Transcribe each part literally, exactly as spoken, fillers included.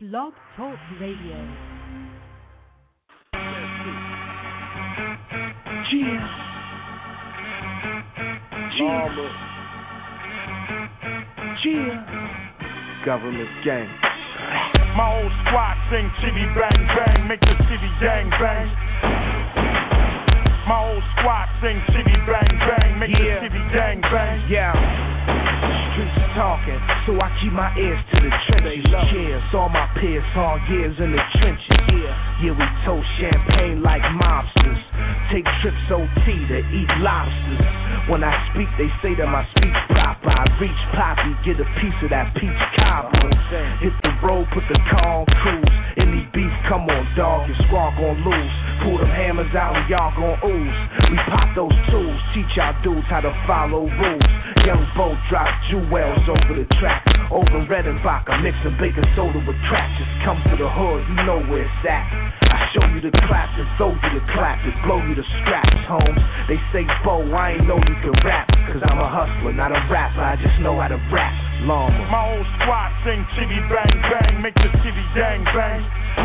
Blog Talk Radio. Yeah. Yeah. Yeah. Government gang. My old squad sing chitty bang bang, make the city gang bang. My old squad sing chitty bang bang, make yeah. the city gang bang. Yeah. Streets are talking, so I keep my ears to the trenches. Cheers, all my peers, hard years in the trenches. Yeah, yeah, we toast champagne like mobsters. Take trips O T to eat lobsters. When I speak, they say that my speech proper. I reach Poppy, get a piece of that peach cobbler. Hit the road, put the car on cruise. Any beef, come on, dog, your squad gon' lose. Pull them hammers out and y'all gon' ooze. We pop those tools, teach y'all dudes how to follow rules. Young Bo drop jewels over the track. Over Redenbacher, mixing baking soda with crack. Just come to the hood, you know where it's at. I show you the claps and throw you the clap and blow you the scraps, Holmes. They say, Bo, I ain't know you can rap. Cause I'm a hustler, not a rapper, I just know how to rap. Llama. My old squad sing chitty bang bang, make the city gang bang.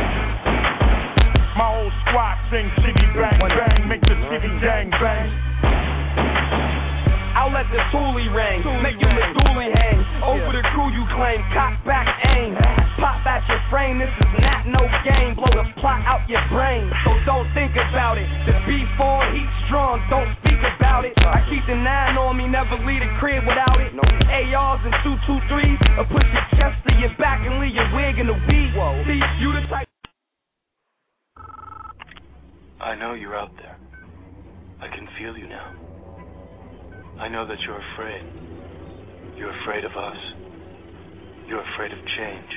My old squad sing chitty bang bang, make the city gang bang. I'll let the toolie ring, make you Missouli hang. Over the crew you claim, cock back aim. Pop at your frame, this is not no game. Blow the plot out your brain, so don't think about it. The beef on, heat strong, don't speak about it. I keep the nine on me, never leave the crib without it. A Rs and two two threes, or put your chest to your back and leave your wig in the weed. See, you the type. I know you're out there. I can feel you now. I know that you're afraid. You're afraid of us. You're afraid of change.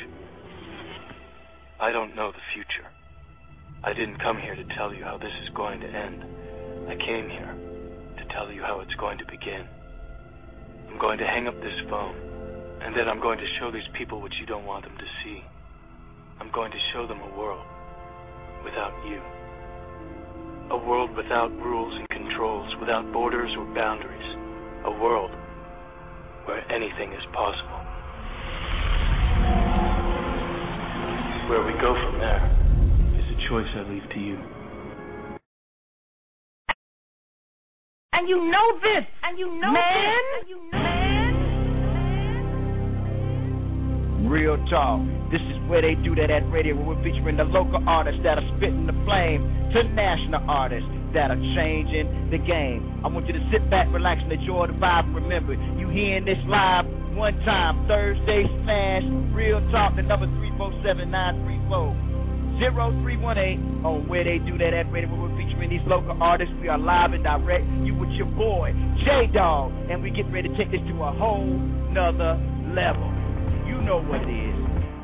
I don't know the future. I didn't come here to tell you how this is going to end. I came here to tell you how it's going to begin. I'm going to hang up this phone, and then I'm going to show these people what you don't want them to see. I'm going to show them a world without you. A world without rules and controls, without borders or boundaries. A world where anything is possible. Where we go from there is a choice I leave to you. And you know this, and you know man. this, and you know man. Real talk. This is where they do that at radio, where we're featuring the local artists that are spitting the flame to national artists that are changing the game. I want you to sit back, relax, and enjoy the vibe. Remember, you hearing this live one time, Thursday Smash, Real Talk, the number three four seven nine three four zero three one eight on where they do that at radio, where we're featuring these local artists. We are live and direct. You with your boy, J-Dog, and we get ready to take this to a whole nother level. You know what it is.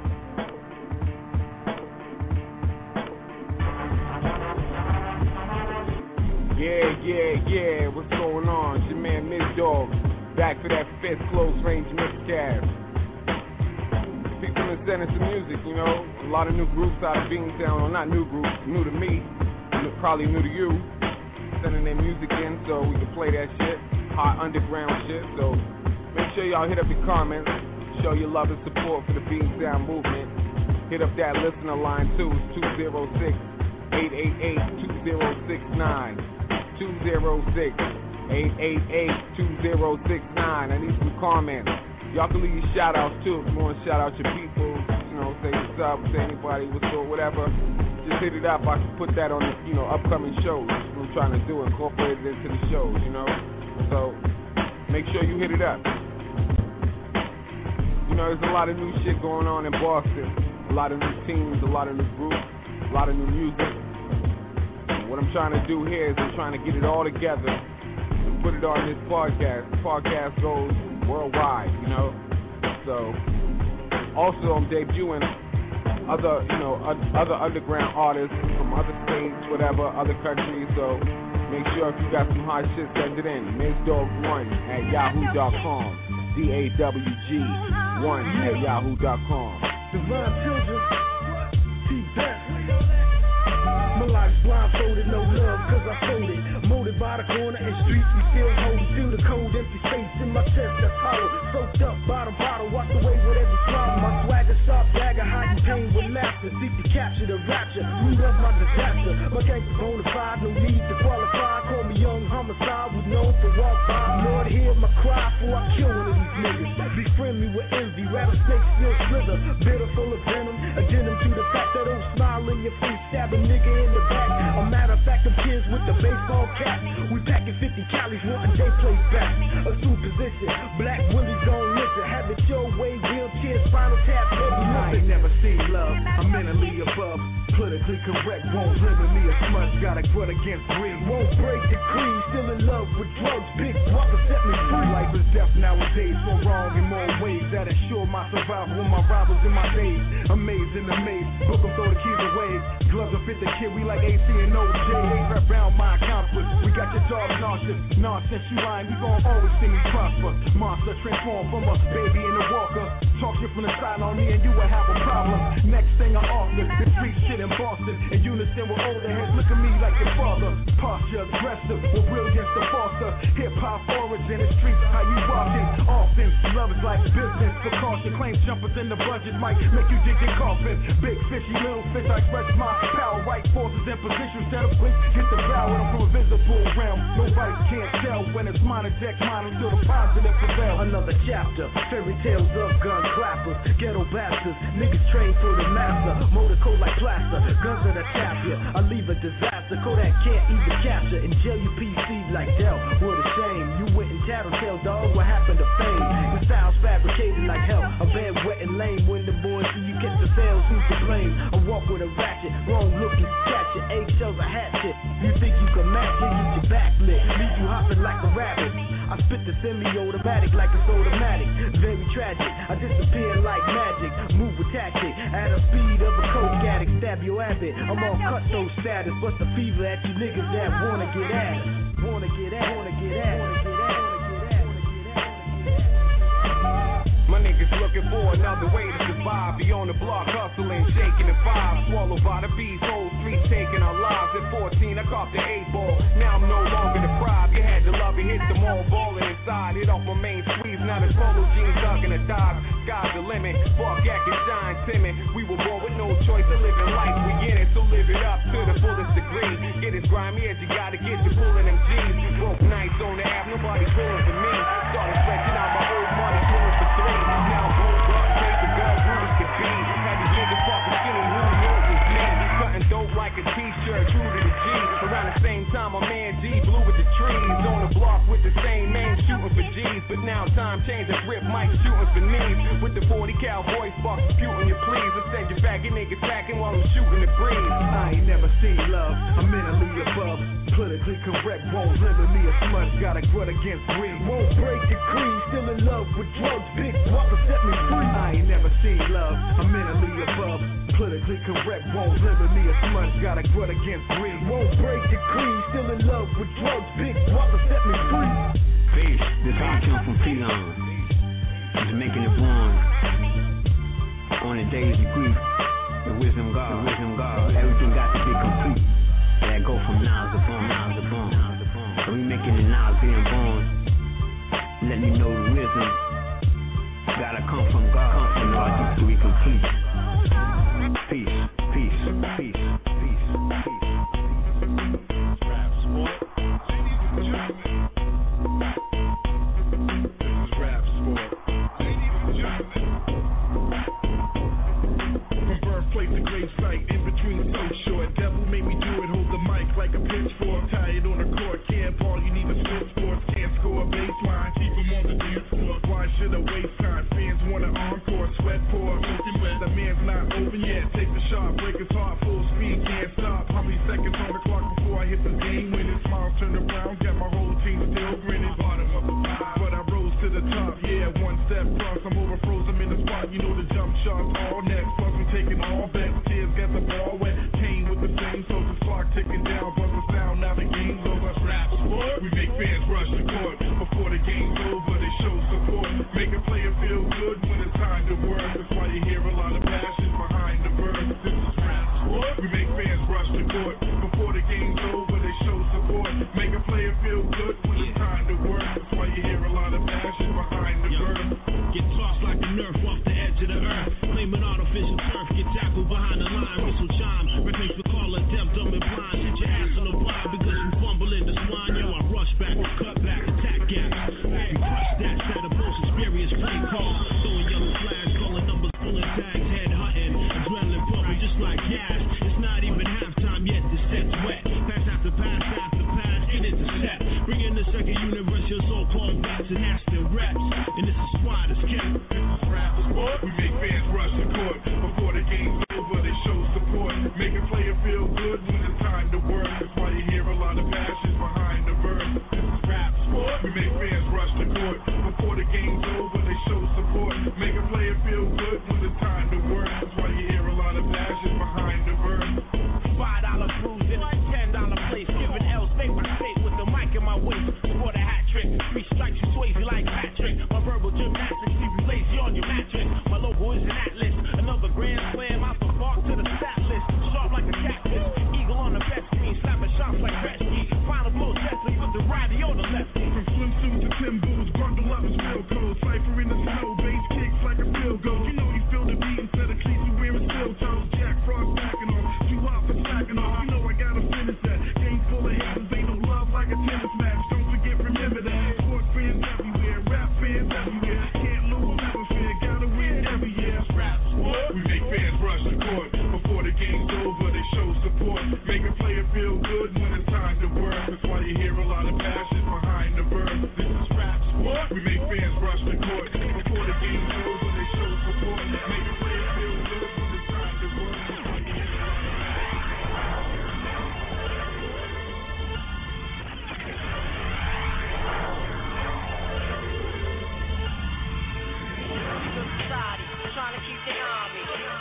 Yeah, yeah, yeah, what's going on? It's your man Miz Dog, back for that fifth close range mixcast. People are sending some music, you know, a lot of new groups out of Beantown, well not new groups, new to me, probably new to you, sending their music in so we can play that shit, hot underground shit, so make sure y'all hit up your comments, show your love and support for the Beantown movement, hit up that listener line too, it's two oh six, eight eight eight, two oh six nine. two oh six, eight eight eight, two oh six nine. I need some comments. Y'all can leave your shout outs too if you want to shout out your people, you know, say what's up, say anybody, what's up, whatever. Just hit it up. I can put that on the, you know, upcoming shows. That's what I'm trying to do, incorporate it into the shows, you know. So make sure you hit it up. You know, there's a lot of new shit going on in Boston. A lot of new teams, a lot of new groups, a lot of new music. What I'm trying to do here is I'm trying to get it all together and put it on this podcast. The podcast goes worldwide, you know. So, also I'm debuting other, you know, other underground artists from other states, whatever, other countries. So, make sure if you got some hot shit, send it in. Miz Dog one at yahoo dot com. D A W G one at yahoo dot com. Divine children, T-Best. My life's blindfolded, no love, cause I sold it. Molded by the corner and streets, we still hold it. Feel the cold, empty space in my chest that's hollow. Soaked up by the bottle, washed away with every problem. My swagger, sharp dagger, hiding pain with doctor, seek to capture the rapture, root of my disaster. My gang's bona fide, no need to qualify. Call me young homicide, was known for walk by. Lord, hear my cry before I kill one of these niggas. Befriend me with envy, rattlesnakes still slither, bitter full of venom. Addendum to the fact that don't smile in your face, stab a nigga in the back. A matter of fact, them kids with the baseball cap. We packing fifty calories, wanting J plays back. Assume position, Black Willie's gon' listen. Have it your way, wheelchair, spinal tap, heavy. I ain't never seen love, I'm mentally above. Politically correct, won't limit me a smudge. Got a grudge against greed, won't break the creed. Still in love with drugs, big walker set me free. Life is death nowadays, so wrong in more ways that ensure my survival when my rivals in my days. Amazing, amazed, book them, throw the keys away. Gloves will fit the kid, we like A C and O J. Wrap around my accomplice, we got your dog nauseous. Nonsense, you lying, we gon' always see me prosper. Monster transformed from a baby in a walker. Talk shit from the side on me and you will have a problem. Next thing I offer, the street shit in Boston. In unison with older heads, look at me like your father. Posture aggressive, with brilliance to foster. Hip-hop origin, the streets, how you walking. Offense, love is like business. Precaution, claims jumpers in the budget might make you dig your coffin. Big fishy, little fish, I express my power. Right forces in position, set up quick, hit the bow. And I'm from a visible realm. Nobody can't tell when it's minor deck, mine until the positive prevail. Another chapter, fairy tales of gun clappers, ghetto bastards, niggas trained for the master. Motor code like plaster, guns that attack ya. I leave a disaster, Kodak can't even capture. In jail you P C like Dell, what a shame. You went and tattletale, dog, what happened to fame? The style's fabricated like hell, a bad, wet and lame. When the boys see you catch the sales, who's to blame? I walk with a ratchet, wrong looking, catch your eggshells a hatchet. You think you can match it, get your back lit, leave you hopping like a rabbit. I spit the semi-automatic like it's automatic. Very tragic, I disappear like magic. Move with tactic, at the speed of a coke addict. Stab your habit, I'm on cutthroat status. Bust the fever at you niggas that wanna get at us. Wanna get at, wanna get at, wanna get at, wanna get at, wanna get at. My niggas looking for another way to survive. Be on the block hustling, shaking the five. Swallowed by the beast, whole street taking our lives. At fourteen, I caught the eight ball. Now I'm no longer deprived. You had to love it, hit them all balling inside. Hit off my main squeeze, now the polo jeans dug in a dive. Sky's the limit, fuck yak and shine timid. We were born with no choice of living life. We in it, so live it up to the fullest degree. Get as grimy as you gotta get to pulling them G's. Broke nights on the app, nobody pulling for me. Started stretching out my old money, pulling for three. Now I'm rolled up, take the girl, who this could be. Had these niggas fucking skinny, who knew it was me. Cutting dope like a t-shirt, true to the G. Around the same time, my man G blew with the trees. On the block with the same name, shooting for G's. But now time changed, and Rip Mike shooting for knees. With the forty cal voice box, disputing you please. I said you faggot niggas packing while I'm shooting the breeze. I ain't never seen love, I'm mentally above. Politically correct, won't limit me a smudge. Got a grudge against greed, won't break the creed. Still in love with drugs, big walker set me free. I ain't never seen love, I'm mentally above. Politically correct, won't limit me a smudge. Got a grudge against greed, won't break the creed. Still in love with drugs, big walker set me free. Peace, this all come from P-Long. Just making it born. On the days of grief, the wisdom God, the wisdom God. Everything got to be complete. That go from now to born, now to born. So we making it now being born. Let me know the wisdom gotta come from God. Come from God to be complete. Peace, peace, peace, peace, peace. Rap sport. Ladies and gentlemen. This is rap sport. Ladies and gentlemen. From birthplace to grave site, in between so short. Devil made me do it, hold the mic like a pitchfork. Tired on the court, can't ball, you need a split sports. Can't score a baseline, keep him on the dance floor. Why should I waste time? Fans want an encore, sweat pour. The man's not open yet, take the shot, break his heart, full speed, can't stop. How many seconds on the clock before I hit the game winning? Smiles turn around, got my whole team still grinning. Bottom of the five, but I rose to the top, yeah, one step cross, I'm over froze, I'm in the spot, you know the jump shots, all next, plus I'm taking all bets, tears got the ball wet, came with the same, so the clock ticking down, but the sound, now the game's over. Rap sport, we make fans rush the court, before the game's over, they show support, make a player feel good when it's time to work, that's why you hear a lot of passion behind the verse. This is rap sport, we make fans rush the court, before the game's over, they show support, make a player feel good when it's time to work, that's why you hear a lot of passion behind the verse. Get tossed like a nerf off the edge of the earth, claiming artificial like gas. It's not even halftime yet, the set's wet. Pass after pass after pass, it is a set. Bring in the second universe, your so-called vets, and that's the reps. And this is why it's kept. Rap sport, we make fans rush the court. Before the game's over, they show support. Make a player feel good when it's time to work. That's why you hear a lot of passion behind the verse. This is rap sport, we make fans rush the court. Before the game's over, they show support. Make a player feel good when it's time to work. That's why you hear a lot of passion behind the verse. Five dollar cruise in a ten dollar place. Giving L's state by state with the mic in my waist. Scored a hat trick. Three strikes, you swayzy like Patrick. My verbal gymnastics leave you lazy on your mattress. My logo is an atlas. Another grand slam out the park to the stat list. Sharp like a catfish. Eagle on the best screen. Slapping shots like Gretzky. Final blow Chesley with the righty on the lefty. From swimsuit to Timbos, bundle up his real clothes. Cypher in the snow, bass kicks like a field goal. You know you feel the beat instead of cleats, you wearing steel toes. Jack Frost backing off, you out for slacking off. You know I gotta finish that. Game full of haters, ain't no love like a tennis match. Don't forget, remember that. Sports fans everywhere, rap fans everywhere. Can't lose, never fear, gotta win every year. Rap sport, we make fans rush the court. Before the game's over, they show support. Make a player feel good when it's time to work. That's why you hear a lot of passion behind the verse. This is rap sport, we make fans rush the court. Before the game's over, they show support. Make a player feel good when it's time to work. That's why you hear a lot of society, trying to keep the army.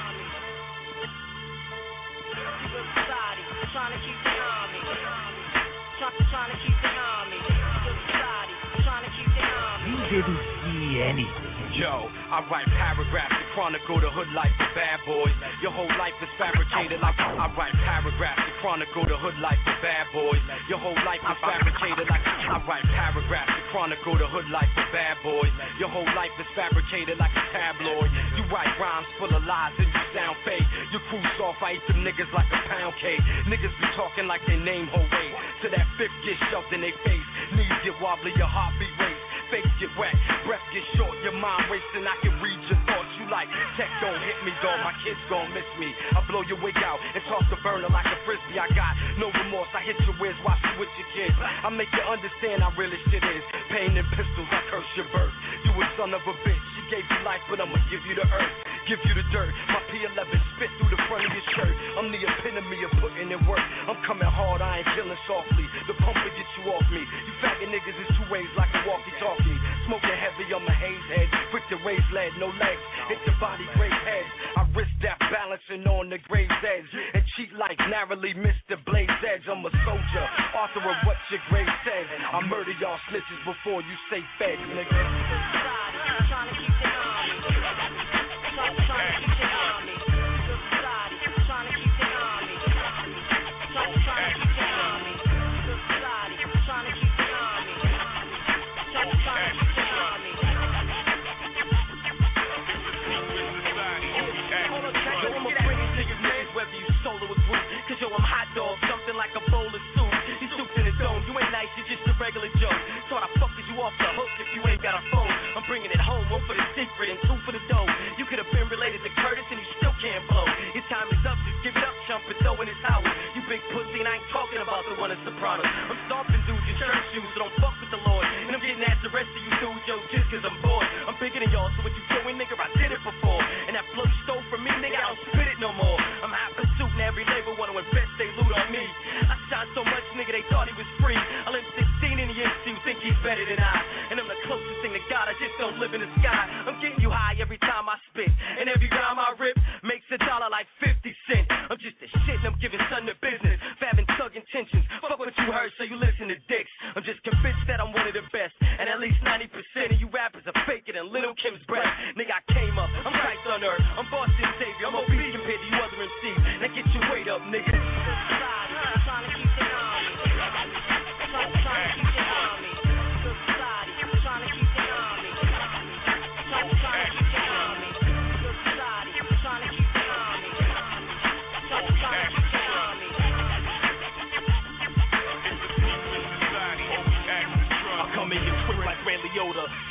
Society, trying to keep the army. Trying to keep the army. Society, trying to keep the army. You didn't see anything. Yo, I write paragraphs to chronicle the hood life of bad boys. Your whole life is fabricated like I write paragraphs to chronicle the hood life of bad boys. Your whole life is fabricated like I write paragraphs to chronicle the hood life of bad boys. Your whole life is fabricated like a tabloid. You write rhymes full of lies and you sound fake. You cruise off, I eat them niggas like a pound cake. Niggas be talking like they name Jose. To that fifth get shoved in their face. Knees get wobbly, your heart beat race. Face get wet, breath get short, your mind racing. I can read your thoughts. You like, tech don't hit me, dog. My kids gon' miss me. I blow your wig out and toss the burner like a frisbee. I got no remorse. I hit your whiz, watch you with your kids. I make you understand how real this shit is. Pain and pistols, I curse your birth. You a son of a bitch. She gave you life, but I'ma give you the earth. Give you the dirt. My P eleven spit through the front of your shirt. I'm the epitome of putting in work. I'm coming hard, I ain't killing softly. The pump will get you off me. You faggot niggas is two ways like a walkie-talkie. Smoking heavy on my haze head. Quick to raise lead, no legs. Hit the body, great heads. I risk that balancing on the grave's edge. And cheat like narrowly miss the blade's edge. I'm a soldier, author of what your grave says. I murder y'all snitches before you say feds, nigga. Trying to keep the army. Trying to keep the army. Society, trying to keep the army. Trying to keep the army. Society, trying to keep the army. Trying to keep the army. Yo, I'ma bring these niggas names whether you solo or group. Cause yo, I'm hot dog, something like a bowl of soup. You souped in the dome, you ain't nice, you're just a regular Joe. So I fucked you off the hook if you ain't got a phone. I'm bringing it home, one for the secret and two for the dough. You could have been related to Curtis and you still can't blow. Your time is up, just give it up, chump and throw in his house. You big pussy and I ain't talking about the one in Sopranos. I'm stomping dudes in church shoes, so don't fuck with the Lord. And I'm getting at the rest of you dudes, yo, just cause I'm bored. I'm bigger than y'all, so what you doing, nigga, I did it before. And that flow you stole from me, nigga, I don't spit it no more. I'm hot pursuit and every label wanna invest they loot on me. I shine so much, nigga, they thought he was free. I live sixteen in the M C, you think he's better than I. And I'm the closest thing to God, I just don't live in the sky. I'm getting you high every time I spit. And every rhyme I rip makes a dollar like fifty cents. I'm just a shit and I'm giving son the business. Fab and Tug intentions. Fuck what you heard, so you listen to dicks. I'm just convinced that I'm one of the best. And at least ninety percent of you rappers are faking and Little Kim's breath. Nigga, I came up, I'm Christ on earth. I'm Boston Savior, I'm obese compared to you other M Cs. Now get your weight up, nigga. Trying to keep the army. Trying to keep the army. Society, trying to keep the army. Trying to keep the army. Society, trying to keep the army. Trying to keep the army.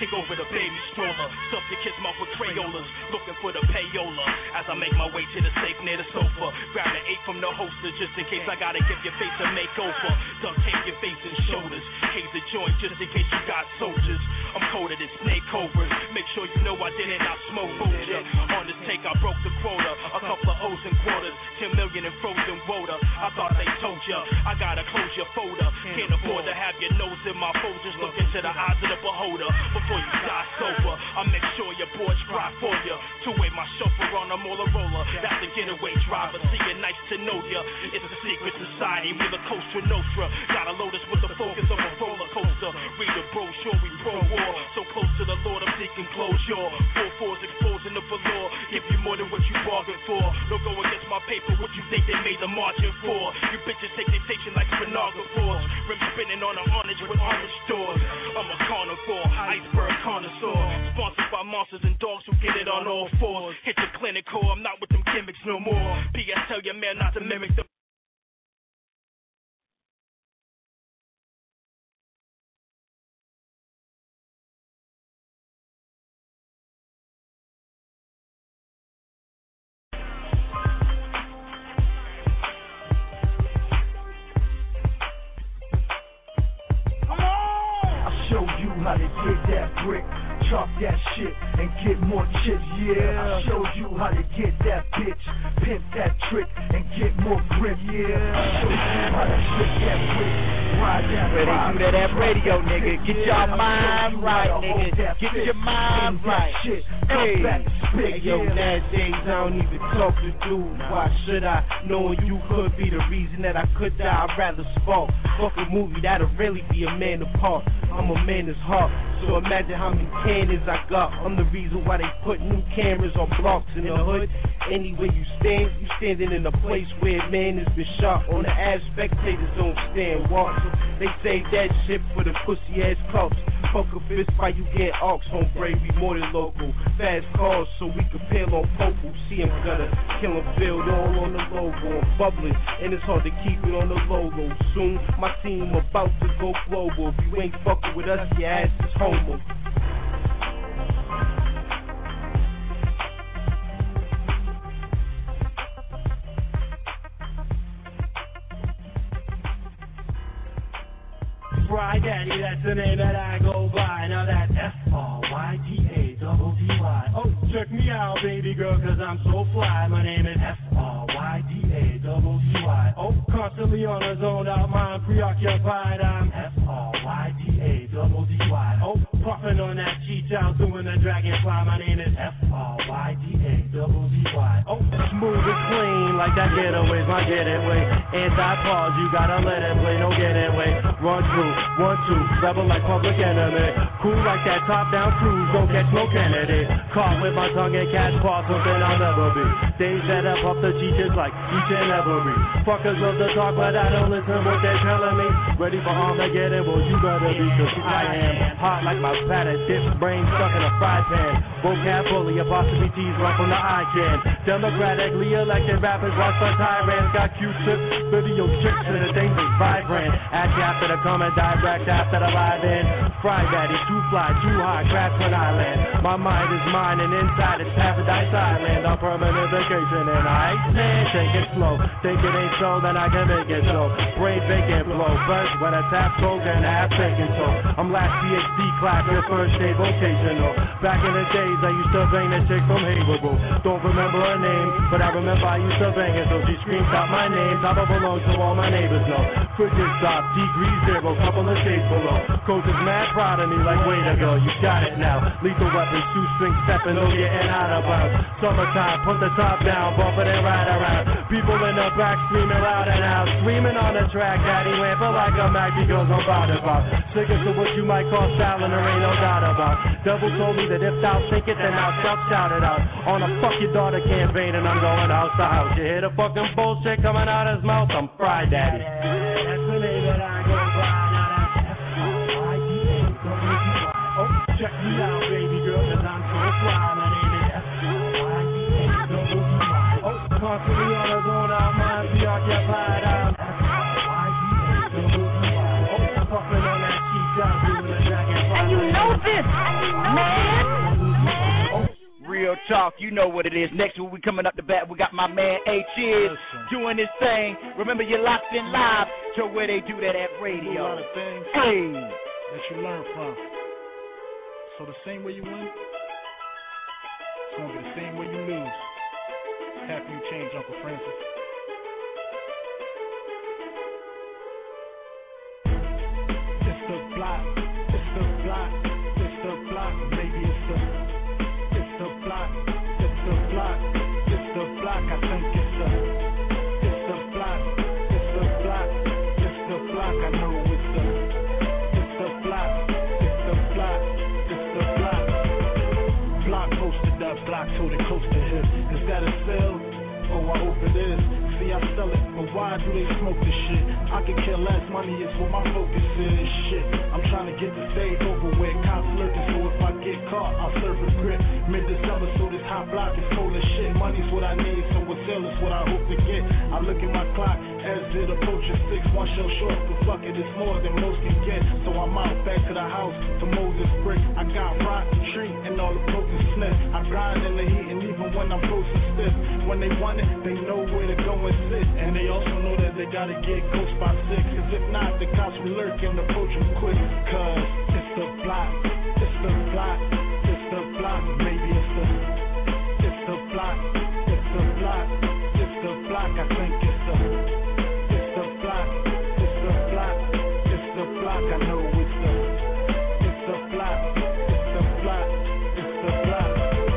Kick over the baby stroller. Stuff your kid's mouth with Crayolas. Looking for the payola. As I make my way to the safe near the sofa. Grab an eight from the holster just in case I gotta give your face a makeover. Duct tape your face and shoulders. Case the joint just in case you got soldiers. I'm colder than snake cobras. Make sure you know I didn't, I smoke ya. On this take I broke the quota. A couple of O's and quarters. Ten million in frozen water. I thought they told ya. I gotta close your folder. Can't afford to have your nose in my folders. Look into the eyes of the beholder. Before you die sober, I make sure your boys cry for ya. Two-way my chauffeur on a Motorola. That's the getaway driver. See you, nice to know ya. It's a secret society. We the Costa Nostra. Gotta load us with the focus of a roller coaster. Read the brochure, we pro-war. So close to the Lord, I'm seeking closure. Four fours exposing the velour. Give you more than what you bargained for. Don't go against my paper. What you think they made the margin for? You bitches take dictation like pornographers. Rim spinning on an orange with orange stores. I'm a carnivore, iceberg connoisseur. Sponsored by monsters and dogs who get it on all fours. Hit the clinical, I'm not with them gimmicks no more. P S tell your man not to mimic the how to get that brick, chop that shit, and get more chips, yeah. I showed you how to get that bitch, pimp that trick, and get more grip, yeah. I showed you how to flip that brick, ride that Ready ride. to that radio, nigga. Get your mind right, nigga. Get your mind right. Hey, hey, yo, nowadays I don't even talk to dudes. Why should I? Knowing you could be the reason that I could die, I'd rather spark. Fuck a movie that'll really be a man apart. I'm a man that's hard, so imagine how many cannons I got. I'm the reason why they put new cameras on blocks in the hood. Anywhere you stand, you standing in a place where a man has been shot. On the ass, spectators don't stand watch. They say that shit for the pussy ass cops. Fuck a fist fight, you get ox. Home bravery more than local. Fast cars so we can peel on Popo. See him gutter, kill him, build all on the logo. I'm bubbling, and it's hard to keep it on the logo. Soon, my team about to go global. If you ain't fucking with us, your ass is homo. Fry Daddy, that's the name that I go by. Now that's F R Y D A double D Y. Oh, check me out, baby girl, cause I'm so fly. My name is F R Y D A double D Y. Oh, constantly on a zone out, mind preoccupied. I'm F R Y D A double D Y. Oh, puffing on that cheat out, doing the dragonfly. My name is F R Y D A double D Y. Oh, smooth and clean like that getaway's my getaway. Anti-pause, you gotta let it play, no getaway. Run through, one, two, rebel like Public Enemy. Cool like that top-down cruise, don't catch no Kennedy. Caught with my tongue and catch paw, something I'll never be. They set up off the teachers like each and every. Fuckers love to talk, but I don't listen what they're telling me. Ready for Armageddon, well you better be, cause I am hot like my pattern, dip brain stuck in a fry pan. Vocab bully, apostrophe T's run from the eye can. Democratically elected rappers watch the tyrants. Got Q-tips, video chicks, and the things is vibrant. Ask after the comment, direct after the live in. Fry Daddy, too fly, too high, crash when I land. My mind is mine and inside it's Paradise Island. On permanent vacation and Iceland. Take it slow, think it ain't so, then I can make it so. Brain vacant blow, first when I tap coke and I have taken so. I'm last P H D class, your first day vocational. Back in the days I used to bang that chick from Haverhill. Don't remember her name, but I remember I used to bang it, so she screamed out my name. Top of belong so all my neighbors know. Frigid stop, degree zero, couple of shades below. Coach is mad proud of me, like way to go, you got it now. Lethal weapon, shoestring stepping, no getting out of bounds. Summertime, put the top down, bump it and ride around. People in the back screaming loud and out, screaming on the track. Daddy went for like a Mac because I'm proud about. Sick as to what you might call style, and there ain't no doubt about. Devil told me that if thou think it, then I'll shout, shout it out. On a fuck your daughter campaign, and I'm going house to house. You hear the fucking bullshit coming out his mouth? I'm Fry Daddy. That's the name that I go by. Now that's F R Y D A double D Y. Oh, check me out, baby girl, cause I'm so fly. My name is F R Y D A double D Y. Oh, constantly on a zone, out mind preoccupied. I'm F R Y D A double D Y. Oh, puffing on that cheap job, doing the dragonfly. And you know this, and you real talk. You know what it is. Next week we coming up the bat. We got my man A Cheers doing his thing. Remember, you're locked in live to where they do that at radio. A lot of things hey. that you learn from. So the same way you win, it's gonna be the same way you lose. Happy you change, Uncle Francis. It's the block, it's the block, it's the block, maybe it's the, it's the block, it's the block, it's the block, I think it's the, it's the block, it's the block, it's the block, I know it's the, it's the block, it's the block, it's the block, block posted up, block told it close to him, is that a sell? Oh, I hope it is. See, I sell it, but why do they smoke this shit? I can care less, money is what my focus is. Shit, I'm trying to get the stage over with. Cops lurking, so if I get caught, I'll serve a grip. Mid-December, so this hot block is cold as shit. Money's what I need, so what's sale is what I hope to get. I look at my clock as it approaches six. One shell short, but fuck it, it's more than most can get. So I'm out back to the house to Moses brick. I got rotten tree and all the broken sniff. I grind in the heat, and even when I'm close and stiff, when they want it, they know where to go and sit. And they also know that they gotta get ghost by six. Cause if not, the cops will lurk and approach them quick. Cause it's the block, it's the block, it's the block, maybe it's the, it's the block, it's the block, it's the block, I think it's the, it's the block, it's the block, it's the block, I know it's the, it's the block, it's the block, it's the block.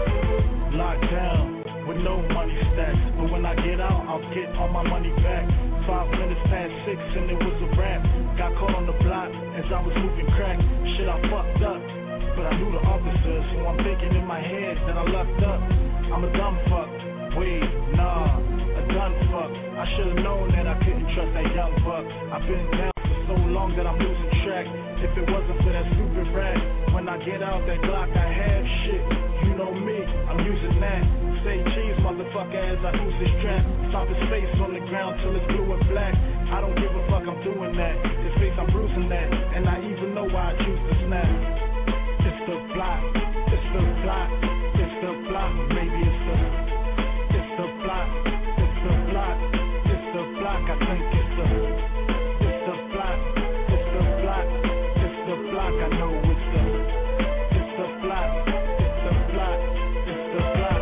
Locked down with no money stacks, but when I get out, I'll get all my money back. Five minutes past six and it was a wrap. Got caught on the block as I was moving crack. Shit, I fucked up, but I knew the officers, so I'm thinking in my head that I lucked up. I'm a dumb fuck. Wait, nah, a done fuck. I should've known that I couldn't trust that young buck. I've been down for so long that I'm losing track. If it wasn't for that stupid rap, when I get out that Glock I have, shit, you know me, I'm using that. Say cheese, motherfucker, as I use this trap. Stop his face on the ground till it's blue and black. I don't give a fuck, I'm doing that. His face, I'm bruising that. And I even know why I choose to snap. It's the block, it's the block, it's the block, maybe it's the, it's the block, it's the block, it's the block, I think it's the, it's the block, it's the block, it's the block, I know it's the, it's the block, it's the block, it's the block.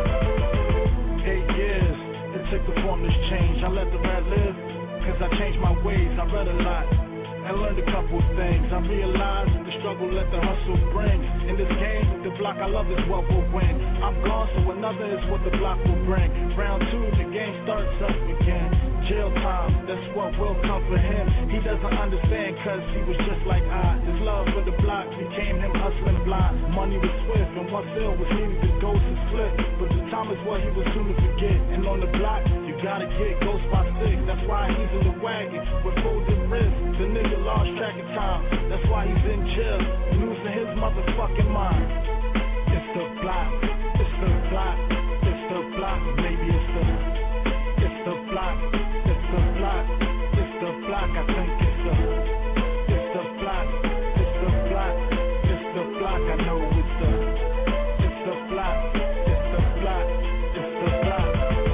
Eight years, it took to form this change. I let the rat live, cause I changed my ways. I read a lot and learned a couple things. I realized the struggle let the hustle bring. In this game, the block I love is what will win. I'm gone, so another is what the block will bring. Round two, the game starts up again. Jail time, that's what will come for him. He doesn't understand cause he was just like I. His love for the block became him hustling blind. Money was swift and once ill was needed to go to slip. But the time is what he was soon to forget. And on the block, you gotta get ghost by six. That's why he's in the wagon with folded wrists. The nigga lost track of time. That's why he's in jail, losing his motherfucking mind. It's the block, it's the block, it's the block, maybe it's the, it's the block, it's the block, it's the block, I think it's the, it's the block, it's the block, it's the block, I know it's the, it's the block, it's the block, it's the block.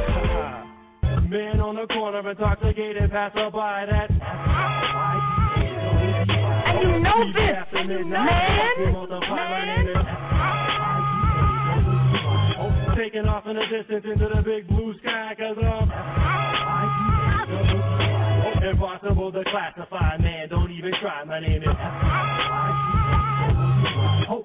Man on the corner, intoxicated, passerby, that. And you know this, and you know this, man. Taking off in the distance into the big blue sky, cause I'm impossible to classify, man, don't even try, my name is oh.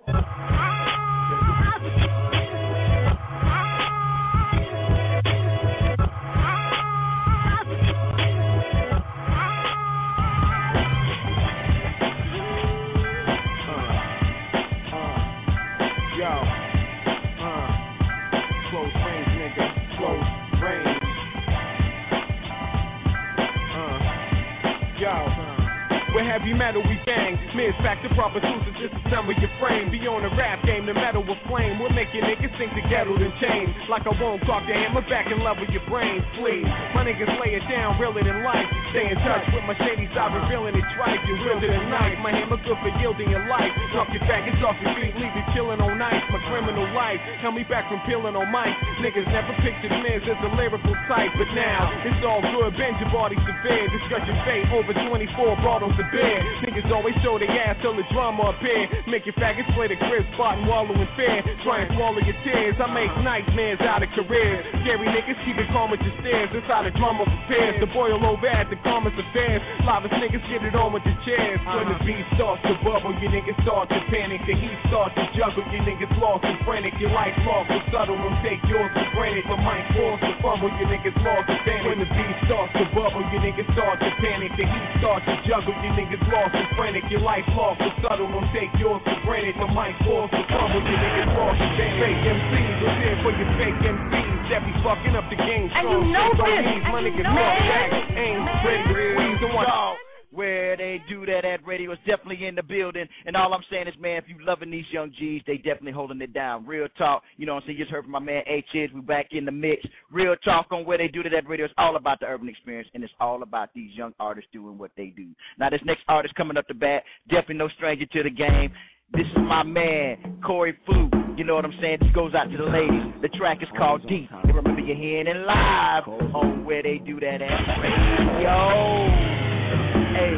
With heavy metal we bang. Miss back to proper suits, just assemble your frame. Be on the rap game, the metal will flame. We'll make your niggas think the ghetto done change. Like I won't talk to hammer back and level your brains, please. My niggas lay it down, realer than life. Stay in touch with my shady side, revealing it tripe. You wielder than knife. My hammer good for yielding your life. Knock your faggots off your feet, leave you chilling on ice. My criminal life, held me back from peeling on mic. Niggas never pictured Miz as a lyrical type, but now it's all good. Bend your body severe, discuss your fate over twenty-four bottles of beer. Niggas always show their ass till the drama appear. Make your faggots play the crib spot and wallow in fear. Try and swallow your tears. I make nightmares out of careers. Scary niggas keep it calm with your stares. That's how the drama prepares to boil over at the calmest affairs. Livest niggas get it on with the chairs. When the beat starts to bubble, you niggas start to panic. The heat starts to juggle, you niggas lost and frantic. Your life lost and subtle, don't take yours for granted. The mic falls to fumble, you niggas lost and panic. When the beat starts to bubble, you niggas start to panic. The heat starts to juggle, you niggas lost and frantic. Your life lost and subtle, don't take yours for granted. The mic falls to fumble, you niggas lost and panic. Fake M Cs, we're here for your fake M Cs that be fucking up the game. And you know this, my and you niggas know talk this. back, ain't ready to squeeze the one. Where they do that at radio is definitely in the building. And all I'm saying is, man, if you loving these young G's, they definitely holding it down. Real talk. You know what I'm saying? You just heard from my man H Is. We back in the mix. Real talk on where they do that at radio. It's all about the urban experience, and it's all about these young artists doing what they do. Now, this next artist coming up the bat, definitely no stranger to the game. This is my man, Corey Flu. You know what I'm saying? This goes out to the ladies. The track is called Deep. And remember, you're hearing it live on where they do that at radio. Hey.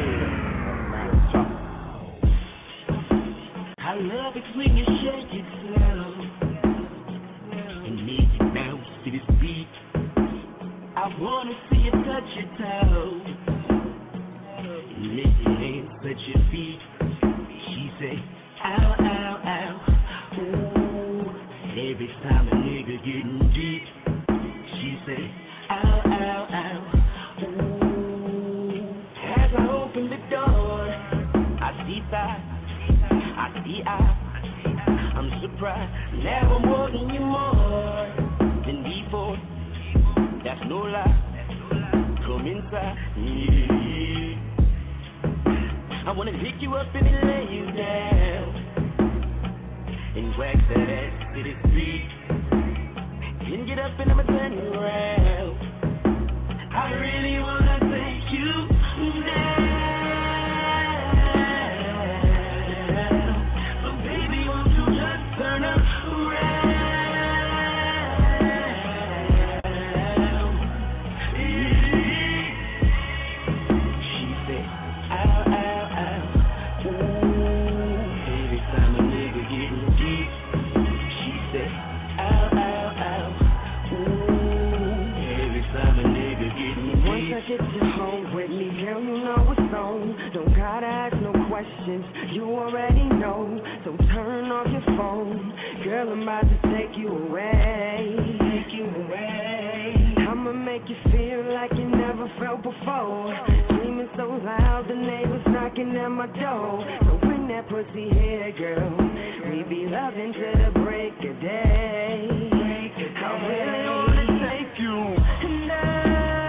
I love it when you shake it slow and make it bounce to this beat. I wanna see you touch your toes and make your hands touch your feet. She say, ow, ow, ow, ooh. Every time a nigga getting deep, she say, ow, ow, ow, ooh. As I open the door, I see thighs. I see I, I'm surprised, never more than you more than before. That's no lie. Come inside, yeah. I wanna pick you up and then lay you down and wax that ass to this beat. Then get up and I'ma turn you around. I really wanna take you down. Get you home with me, girl, you know it's on. Don't gotta ask no questions, you already know. So turn off your phone, girl, I'm about to take you away. Take you away. I'ma make you feel like you never felt before. Screaming so loud, the neighbors knocking at my door. So bring that pussy here, girl. We be loving till the break of day. I really wanna take you now.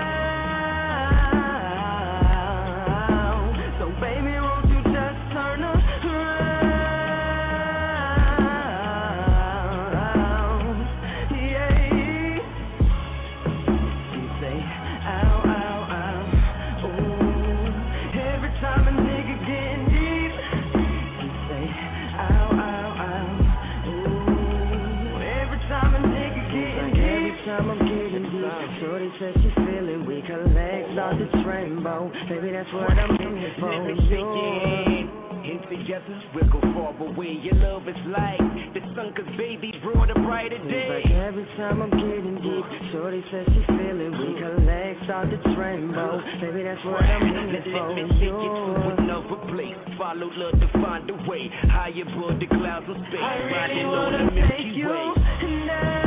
Shorty says she's feeling weak, her legs start to tremble. Baby, that's what I'm in here for. Let me take it. And together we'll go far away. Your love is like the sun, cause baby brought a brighter day. It's like every time I'm getting deep, shorty says she's feeling weak, her legs start to tremble. Baby, that's what I'm in here for. Let me take it to another place. Follow love to find a way. High above the clouds of space. I really Riding on wanna the Milky take you Way. now.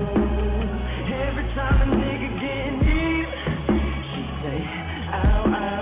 Ow, ow.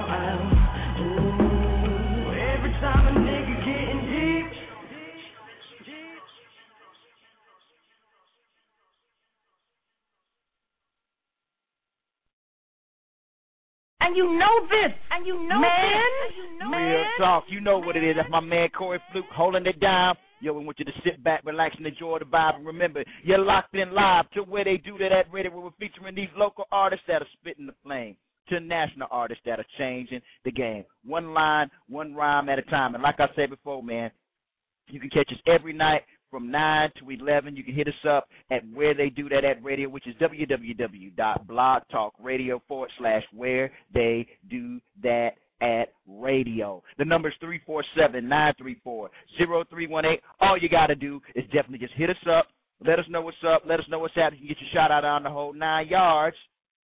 And you know this. And you know Man. this. You know Real talk. You know what it is. That's my man Corey Fluke holding it down. Yo, we want you to sit back, relax, and enjoy the vibe. And remember, you're locked in live to where they do that at radio, where we're featuring these local artists that are spitting the flame, to national artists that are changing the game. One line, one rhyme at a time. And like I said before, man, you can catch us every night from nine to eleven. You can hit us up at where they do that at radio, which is www.blogtalkradio forward slash where they do that at radio. The number is three four seven, nine three four, zero three one eight. All you got to do is definitely just hit us up. Let us know what's up. Let us know what's happening. You can get your shout out on the whole nine yards.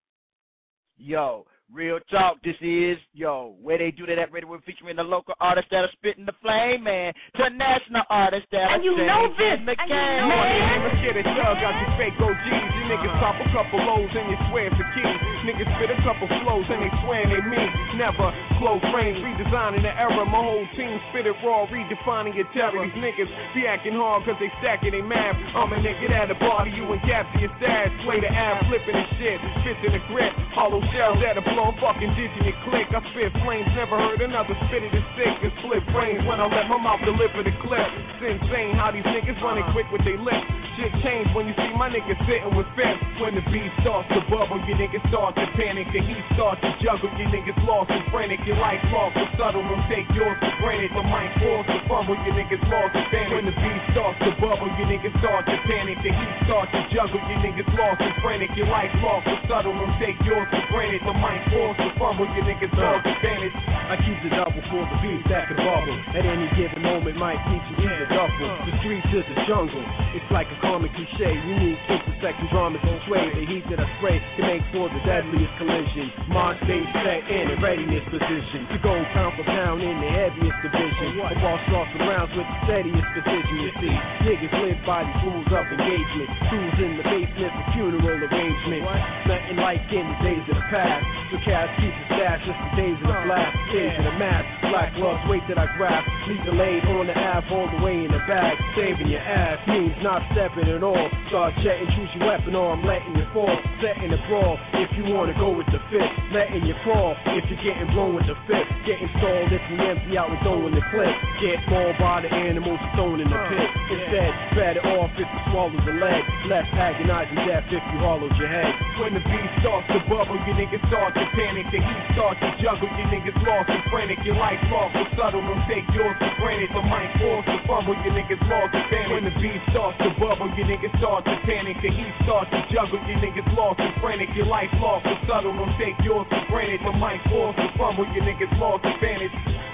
Yo, real talk. This is, yo, where they do that at radio. We're featuring the local artists that are spitting the flame, man, to national artists that and are you know this. the and game. You know man, let's get it dug out your fake O Gs. You niggas pop a couple lows and you swear it's a key. Niggas spit a couple flows and they swear they mean. Never close range, redesigning the era. My whole team spit it raw, redefining your terror. These niggas be acting hard cause they stacking they math. I'm a nigga that'll body you and capture your stash. Sway the ab, flipping the shit, spits in the grip. Hollow shells that'll blow fucking digit and click. I spit flames, never heard another spit it as sick as split brains when I let my mouth deliver the clip. It's insane how these niggas running quick with their lips. Shit change when you see my niggas sitting with fifth. When the beat starts to bubble, you niggas start to panic. The heat starts to juggle, you niggas lost and frantic. Your life lost for subtle, don't take yours for granted. The mic falls to fumble, you niggas lost and panic. When the beat starts to bubble, you niggas start to panic. The heat starts to juggle, you niggas lost and frantic. Your life lost for subtle, don't take yours for granted. The mic falls to fumble, you niggas lost and panic. I keep the double for the beat that can bubble. At any given moment, might teach you the double. The streets is the jungle. It's like a common cliche. Unique intersecting dramas and sway. The heat that I spray can make for the deadliest collision. My state set in a readiness position to go pound for pound in the heaviest division. A ball starts around with the steadiest precision. You see, niggas live by these rules of engagement. Tools in the basement for funeral arrangement. Nothing like in the days of the past. So cats keep the stash just the days of the blast. Days of the mask. Black gloves, weight that I grab. Leave the laid on the app all the way in the bag. Saving your ass means not stepping at all. Start chatting, choose your weapon or I'm letting you fall. Setting the brawl if you wanna go with the fifth. Letting you crawl if you're getting blown with the fifth. Getting stalled if we empty out and throwing the clip. Get mauled by the animals thrown in the pit. Instead, better off if you swallow the leg. Less agonizing death if you hollowed your head. When the beat starts to bubble, you niggas start to panic. The heat starts to juggle, you niggas lost and frantic. Your life lost for subtle, don't take yours for granted. The mic falls to fumble, you niggas lost and panic. When the beat starts to bubble, you niggas start to panic. The heat starts to juggle, you niggas lost and frantic. Your life lost for subtle, don't take yours for granted. The mic falls to fumble, you niggas lost and panic.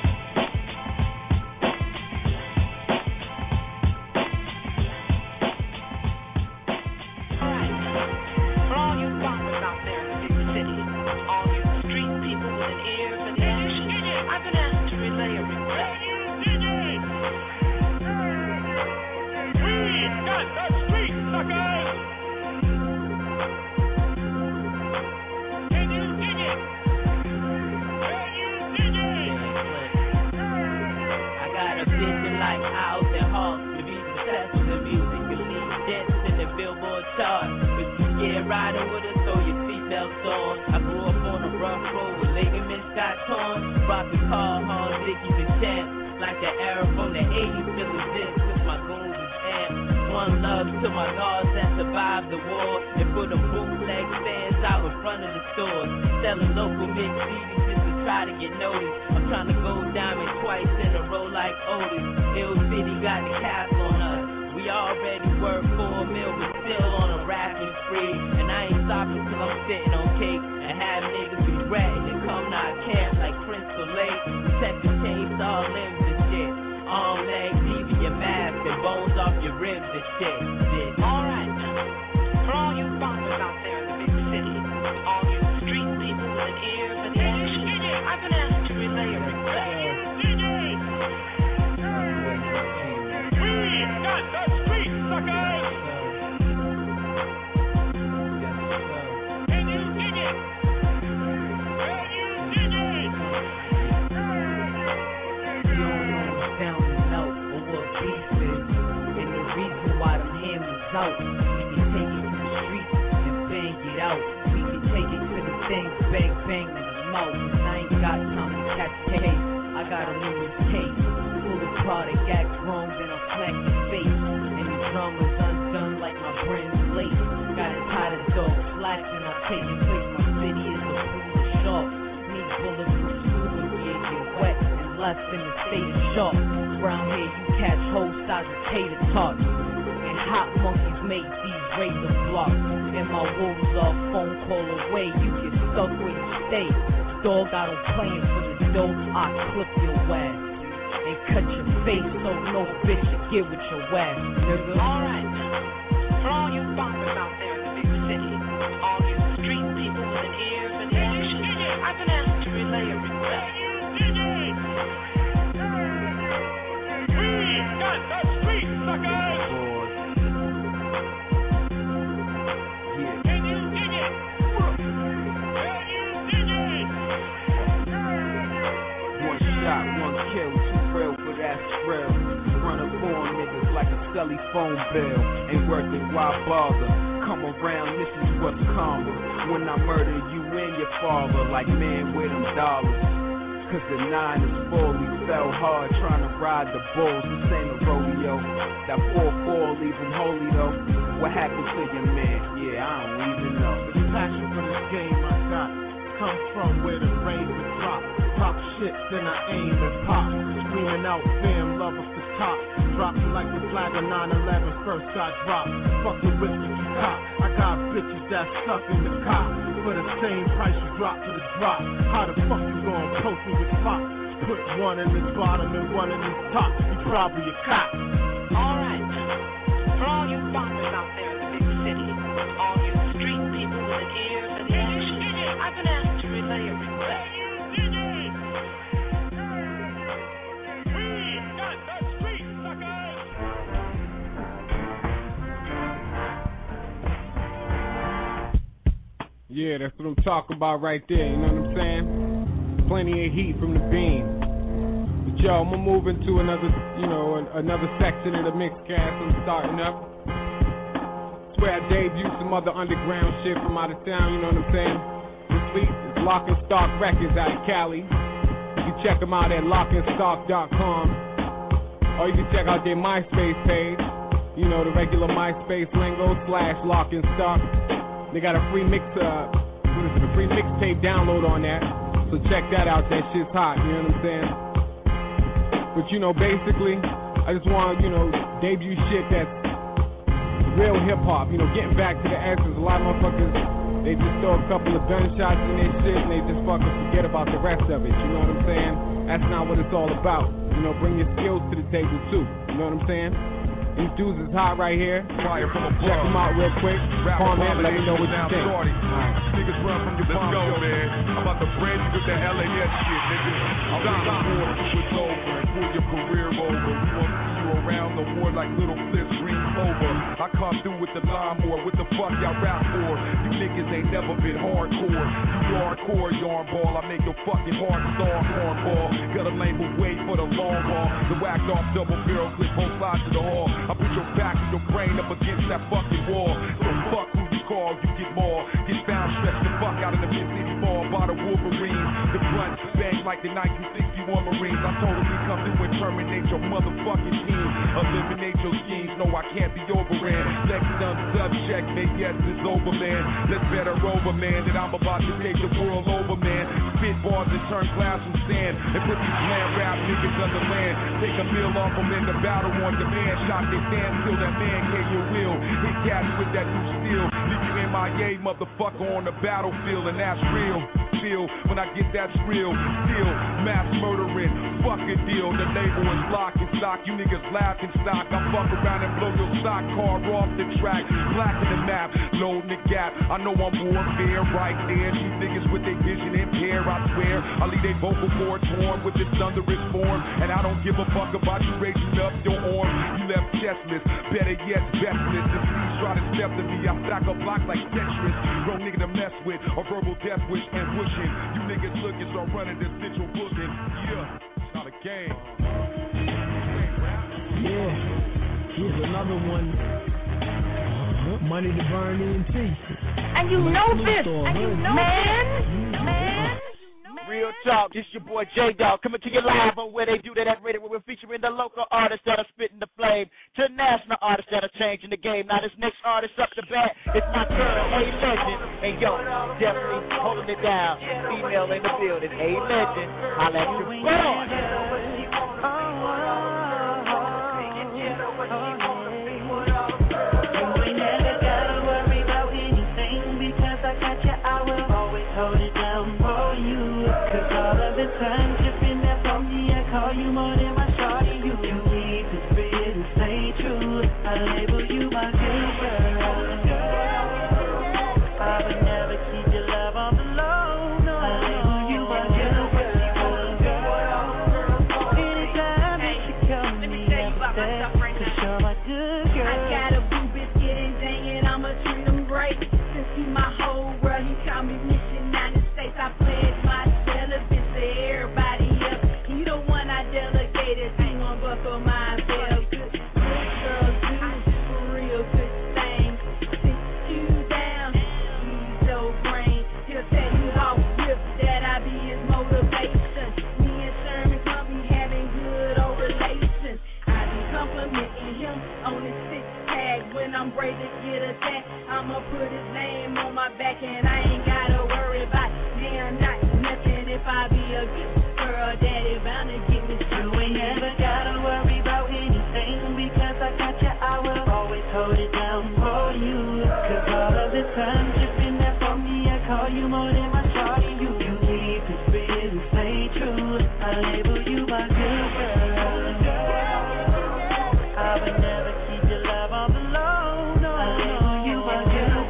Riding with us, throw your seatbelts on. I grew up on a rough road with ligaments got torn. Rockin' car horns, Dickies and champs. Like the era from the eighties still exists with my goons and amps. One love to my guards that survived the war. And put them bootleg fans out in front of the stores. Selling local mix C Ds just to try to get noticed. I'm trying to go diamond twice in a row like Otis. Ill City got the cap on us. We already work four mil, but still on a rapping spree. And I ain't stopping till I'm sitting on cake. And have niggas be ratting and come to our camp like Prince Lake. Protect the chainsaw limbs and shit. Arm, legs, even your mask and bones off your ribs and shit. shit. Alright, for all you bombers out there in the big city, all you street people with an ear for the action, I've been asked to relay a request. Out. We can take it to the streets and bang it out. We can take it to the thing, bang, bang, and mouth, cause I ain't got time to catch case. I got a woman's case, full of product, act wrong, then I'll smack your face. And the drama's undone like my brand's late. Got it tied of dog slacking, I'm taking place. My city is a pool of sharks. Need bulletproof scuba gear, get wet and left in the state of shark. Brown hair, you catch whole size of tater tots. And hot monkeys make these razor blocks. And my wolves are a phone call away. You get stuck where you stay. Dog, I don't playing for the dope. I clip your ass and cut your face so no bitch can get with your ass, nigga. Alright, for all you bombers out there in the big city, all you street people with an ear for the action, I've been asked to relay a request. We got the street suckers! Can you dig it? Can you dig it? One shot, one kill, too real for that thrill. Run up on niggas like a celly phone bill. Ain't worth it, why bother? Come around, this is what's karma. When I murder you and your father, like man with them dollars. Cause the nine is full, we fell hard trying to ride the bulls. This ain't a rodeo. That four four leave him holy though. What happened to your man? Yeah, I don't even know. The passion for this game I got comes from where the rain would drop. Pop shit, then I aim and pop. Screaming out, fam, love off the top. Drop it like the flag of nine eleven, first I drop. Fuck the whiskey you cop. I got bitches that suck in the cop. For the same price you drop to the drop. How the fuck you gonna approach me with pop? Put one in the bottom and one in the top. You probably a cop. Alright, for all you bombers out there in the big city, all you street people with an ear for the action, I've been asked to relay a request. Yeah, that's what I'm talking about right there, you know what I'm saying? Plenty of heat from the beam. But yo, I'm gonna move into another, you know, another section of the Mixcast I'm starting up. It's where I debut some other underground shit from out of town, you know what I'm saying? This week is Lock and Stock Records out of Cali. You can check them out at lock and stock dot com. Or you can check out their MySpace page. You know, the regular MySpace lingo slash Lock and Stock. They got a free mix, uh, what is it, a free mixtape download on that. So check that out, that shit's hot, you know what I'm saying? But you know, basically, I just want to, you know, debut shit that's real hip-hop, you know, getting back to the essence. A lot of motherfuckers, they just throw a couple of gunshots in their shit and they just fucking forget about the rest of it, you know what I'm saying? That's not what it's all about. You know, bring your skills to the table too, you know what I'm saying? These dudes is hot right here. Fire from above. Check them out real quick. Comment, let me know what you think. Right. Niggas run from your Let's go, man. I'm about to brand you with that L A S shit, nigga. I'm about to pour switch over and pull your career over. We want to see you around the war like little flips, green clover. I come through with the lawnmower. What the fuck y'all rap for? You niggas ain't never been hardcore. You hardcore, yarn ball. I make your fucking heart star cornball. Got a label wait for the long haul. The whacked off double barrel clip both sides of the hall. I put your back and your brain up against that fucking wall. So fuck who you call, you get more. Get found, stretch the fuck out of the mid-city ball by the Wolverines. The blunt bang like the nineteen sixty-one Marines. I totally come through and terminate your motherfucking team. Eliminate your schemes, no I can't be overran. Next done, sub checkmate, yes it's over man. Let's better over man, that I'm about to take the world over man. Spit bars and turn glass from sand. And put these land rap niggas under land. Take a meal off them in the battle on demand. Shot they stand still, that man gave you will. Hit cats with that new steel. Leave you M I A motherfucker on the battlefield, and that's real. Feel when I get that real, still mass murdering, fucking deal. The label is lock and stock. You niggas laughing stock. I fuck around and blow your stock car off the track. Black in the map, loading the gap. I know I'm warfare right there. These niggas with their vision impaired, I swear. I leave they vocal cord torn with this thunderous form. And I don't give a fuck about you raising up your arm. You left chestless, better yet vestless. If these try to step to me, I stack up blocks like Tetris. Bro nigga to mess with, a verbal death wish and pushing. You niggas looking, so running this central booking. Yeah, it's not a game. Yeah, here's another one. Money to burn in peace. And you know this, and you know man, man. Real talk, this your boy J-Dog coming to you live on Where They Do That at Radio, where we're featuring the local artists that are spitting the flame to national artists that are changing the game. Now this next artist up the bat is my girl, A-Legend, and yo, definitely holding it down. Female in the building, A-Legend, I'll let you hold it down for you, cause all of the times you've been there for me, I call you more than my shorty. You can keep it real and stay true. I label you my good girl. I would never keep your love on the low. No, I label you my good girl. Anytime that you come to me, I'm cause you're my good girl. I got a boo biscuit and dang it, I'ma treat him great. Since he my whole world, he call me Miss United States. I pledge my celibacy to everybody else. He the one I delegated, he gon' buckle my belt. Good, good girls do for real good things. Sit you down, ease your brain. He'll tell you how rip that I be his motivation. Me and Sherman Company having good old relations. I be complimenting him on his six pack. When I'm ready to get attacked, I'ma put his name on my back and I ain't gotta worry about damn not nothing. If I be a good girl, daddy bound to get me through. You ain't never gotta worry about anything because I got you. I will always hold it down for you, cause all of the times you've been there for me, I call you more than my shorty. You can keep it real and stay true. I label you my good girl. I would never keep your love on the low. No, I label you my good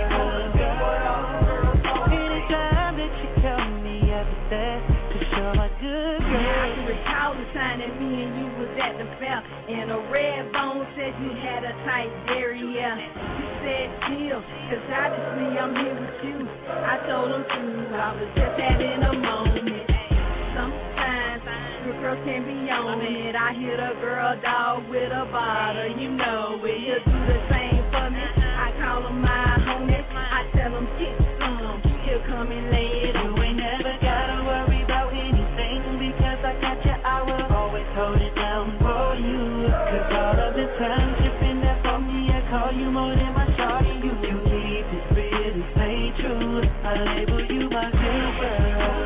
girl. Anytime that you come to me, I be there, cause you're my good girl. Yeah, I can recall the time that me and you was at the fair, and a red bone said you had a tight area. You said chill, cause obviously I'm here with you. I told him too, I was just having a moment. Sometimes good girls can be on it. I hit a girl dog with a bottle, you know it. He'll do the same for me. I call him my homie. I tell him get some. He'll come and lay it on. You ain't never gotta worry about anything because I got you. I will always hold it down for you, cause all of the times you've been there for me, I call you more than my shorty. You can keep it real and stay true. I label you my good girl.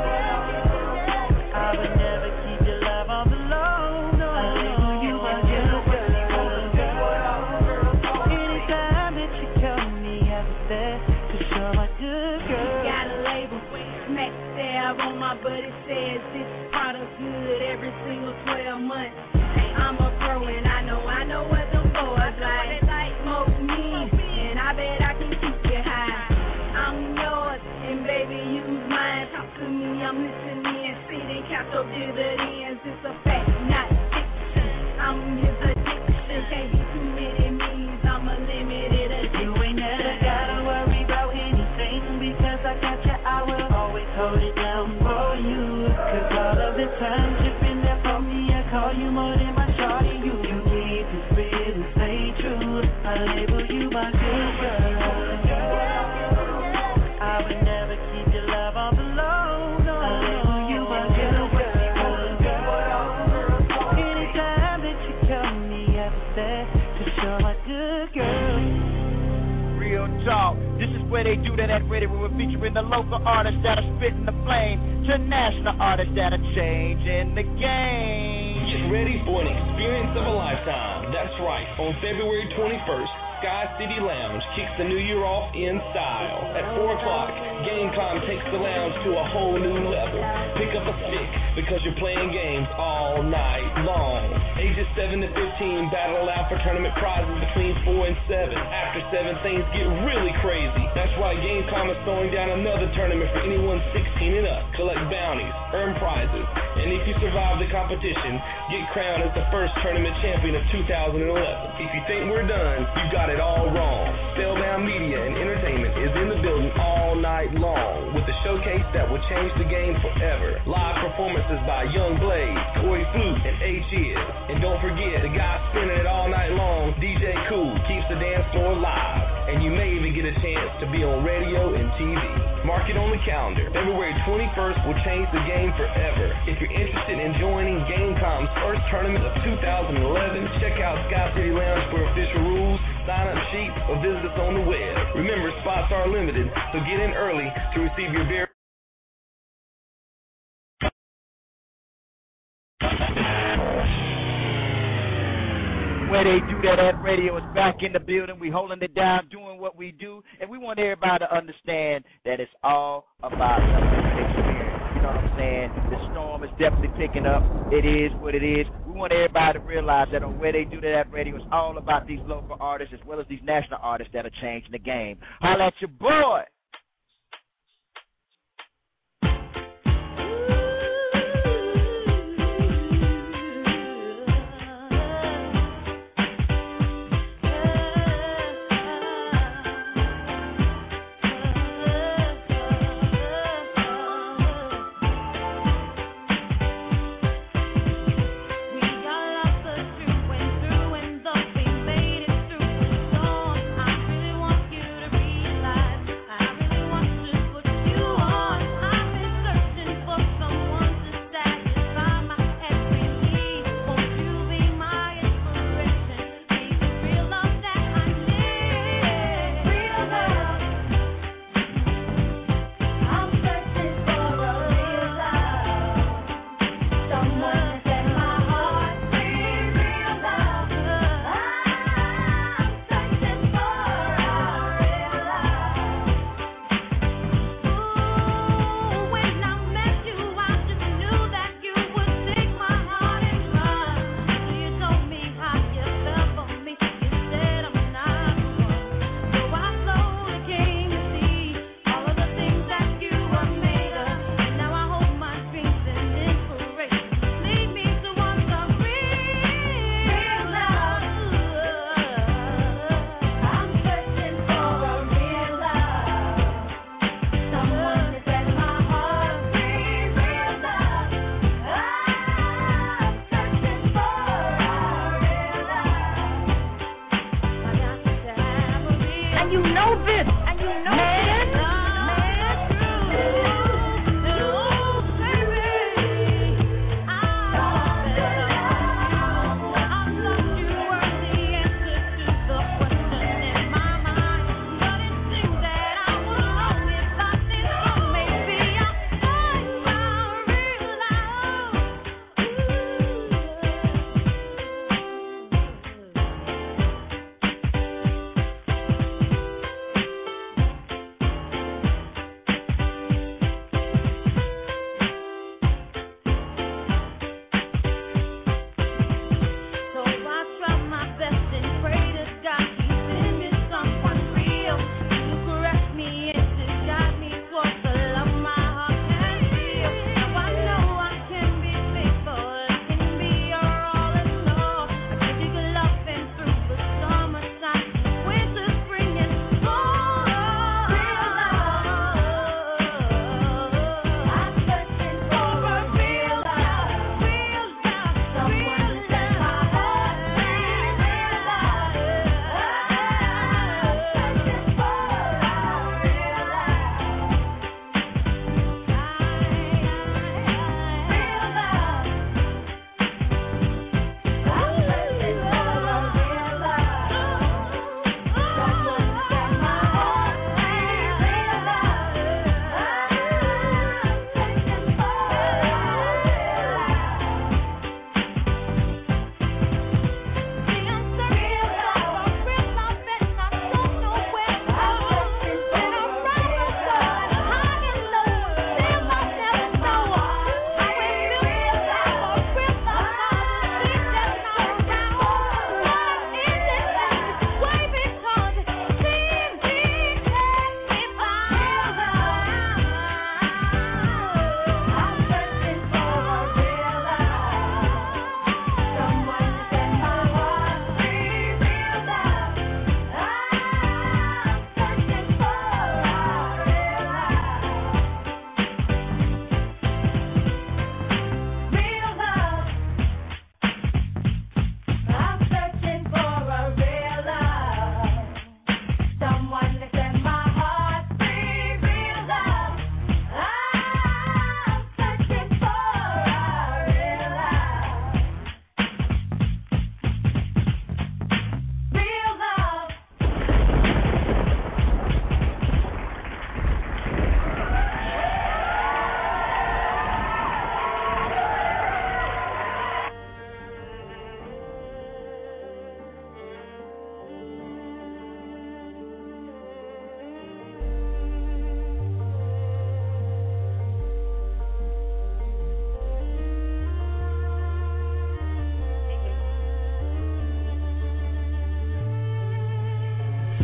I would never keep your love on the low. No, I label you my good girl. Anytime that you come to me, I be there, cause you're my good girl. Got a label, smack stab on my butt. It says this product good every single twelve months. I'm a pro and I know, I know what them boys like. Smoke me, and I bet I can keep you high. I'm yours, and baby, use mine. Talk to me, I'm listening. Sit and count your dividends. It's a fact, not fiction. I'm his addiction. Can't be too many means. I'm a limited addiction. You ain't never gotta worry about anything because I got you. I will always hold it down for you, cause all of the times you've been there for me, I call you more than my shorty. You can keep it real and stay true. I label you my good girl. I would never keep your love on the low. No, I label you my good girl. Anytime that you come to me, I be there, cause you're my good girl. Real talk. This is Where They Do That at Radio, where we're featuring the local artists that are spitting the flame to national artists that are changing the game. Get ready for an experience of a lifetime. That's right. On February twenty-first, Sky City Lounge kicks the new year off in style. At four o'clock, GameCom takes the lounge to a whole new level. Pick up a stick because you're playing games all night long. Ages seven to fifteen battle out for tournament prizes between four and seven. After seven, things get really crazy. That's why GameCom is throwing down another tournament for anyone sixteen and up. Collect bounties, earn prizes, and if you survive the competition, get crowned as the first tournament champion of two thousand eleven. If you think we're done, you got it all wrong. Spellbound Media and Entertainment is in the building all night long with a showcase that will change the game forever. Live performances by Young Blaze, Corey Flute, and H-Iz. And don't forget, the guy spinning it all night long, D J Cool, keeps the dance floor live. And you may even get a chance to be on radio and T V. Mark it on the your calendar. February twenty-first will change the game forever. If you're interested in joining Gamecom's first tournament of two thousand eleven, check out Sky City Lounge for official rules, sign-up sheet, or visit us on the web. Remember, spots are limited, so get in early to receive your very Where They Do That at Radio is back in the building. We holding it down, doing what we do, and we want everybody to understand that it's all about the experience. You know what I'm saying? The storm is definitely picking up. It is what it is. We want everybody to realize that on Where They Do That at Radio, it's all about these local artists as well as these national artists that are changing the game. Holla at your boy. I really want you to realize I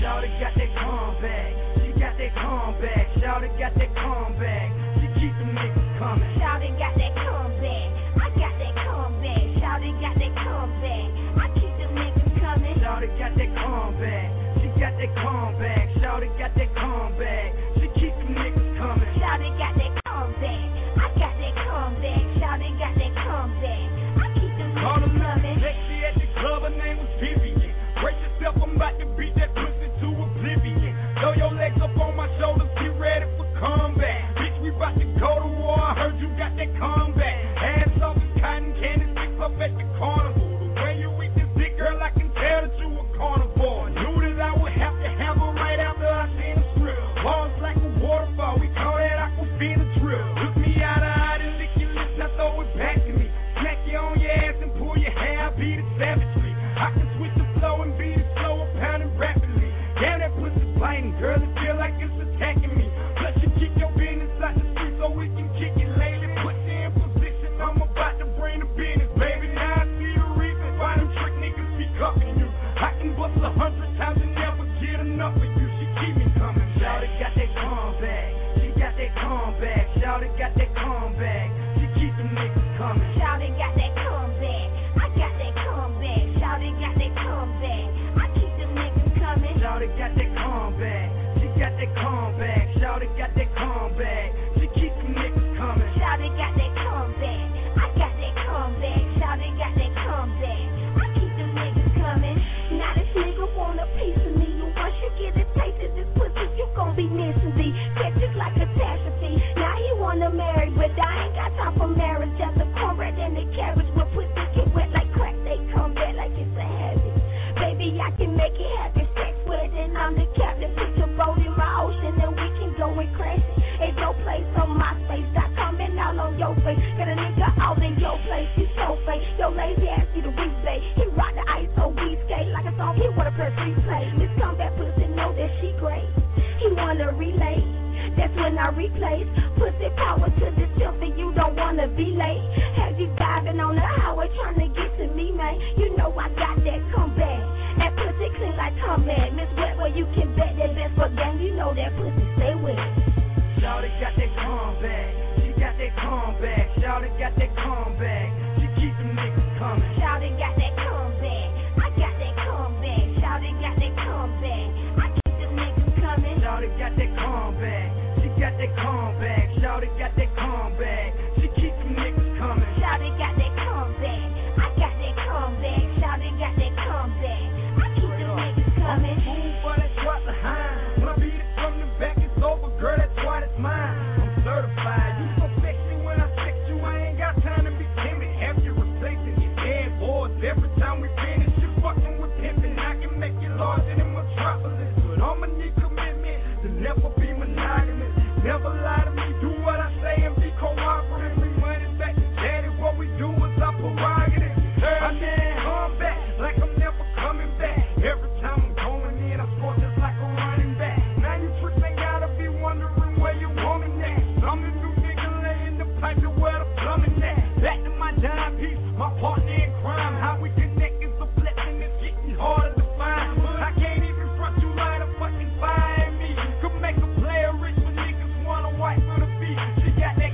Shawty got that comeback. She got that comeback. Shawty got that comeback. She keep them niggas coming. Shawty got that comeback. I got that comeback. Shawty got that comeback. I keep them niggas coming. Shawty got that comeback. She got that comeback. Shawty got that comeback. She keep them niggas coming. Shawty got that comeback. I got that comeback. Shawty got that comeback. I keep them niggas coming. Sexy at the club, her name was Vivian. Brace yourself, I'm about to beat that pussy to oblivion. Throw your legs up on my shoulders, get ready for combat. Bitch, we about to go to war. I heard you got that combat. Ass off as cotton candy sticks up at the carnival. The way you eat this dick, girl, I can tell that you a carnivore. Knew that I would have to have her right after I seen the strip. Balls like a waterfall, we call that Aquafina drill. Look me out of eye and lick your lips, now throw it back to me. Smack you on your ass and pull your hair, beat it savagely. I can switch the flow and beat it slower, pounding rapidly. Damn, that pussy biting, girl, it feel like it's attacking me. Plus you kick your business out the street so we can kick it, lady. Put you in position, I'm about to bring the business, baby. Now I see the reason why them trick niggas be cuffing you. I can bust a hundred times and never get enough of you. She keep me coming. Shawty got that comeback. She got that comeback. Shawty got that comeback. She keep them niggas coming. Shawty got that comeback. I got that comeback. Shawty got that comeback. I keep them niggas coming. Shawty got that comeback. She got that comeback. Shawty got that comeback. She keep them niggas coming. Shawty got that comeback. I got that comeback. Shawty got that comeback. I keep them niggas coming. Now this nigga want a piece of me. And once you get a taste of this pussy, you gon' be missing me. Catch it like a catastrophe. Now he wanna marry, but I ain't got time for marriage. Just a cornbread and a carriage. But pussy get wet like crack. They come back like it's a habit. Baby, I can make it happen. Sex with it, and I'm the captain. Put your boat in my ocean, and we can go and crash it. It's your place on my space. I coming out on your face. Got a nigga out in your place. He's so fake. Your lazy ass need a replay. He rock the ice, so we skate like a song. He wanna press replay. This comeback pussy know that she great. He wanna relay. That's when I replace. Pussy power to the shelf, and you don't wanna be late. Have you diving on the highway trying to get to me, man? You know I got that comeback. That pussy clean like comeback. Miss Wet, where you can bet that best for gang. You know that pussy stay wet. Shawty got that comeback. She got that comeback. Shawty got that comeback. She keep them niggas coming. Shawty got that comeback. I got that comeback. Shawty got that comeback. I keep them niggas coming. Shawty got that comeback. She got that comeback. Shawty got that comeback. She keep them niggas coming. Shawty got that comeback. I got that comeback. Shawty got that comeback. I keep them niggas coming. I'm a fool for that drop behind. When I beat it from the back, it's over, girl. That's why it's mine. I'm certified. You so sexy when I sex you. I ain't got time to be timid. Have you replacing your dead boys every time we finish? You fucking with pimping. I can make you larger than Metropolis, but I'ma need commitment to never be monogamous. Never lie to me. Do what I say and be cooperative. Bring money back to daddy. What we do is our prerogative. I can't come back like I'm never coming back. Every time I'm going in, I score just like a running back. Now you tricks ain't gotta be wondering where you woman at. I'm the new nigga laying the pipe to where the plumbing at. Back to my dime piece, my partner in crime. How we connect is a blessing, it's getting harder to find. I can't even front you light a fucking fire in me. Could make a player rich when niggas wanna wipe for the beat. She got that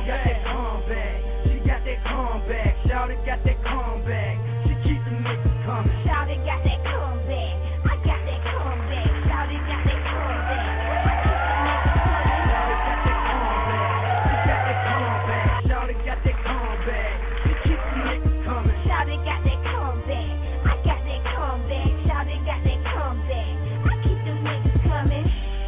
comeback. She got that comeback. Shawty got that comeback. She keep them niggas coming. Shawty got that comeback. I got that comeback. Shawty got that comeback. Shawty got that comeback. She keep them niggas coming. Shawty got that comeback. I got that comeback. Shawty got that comeback. I keep them niggas coming.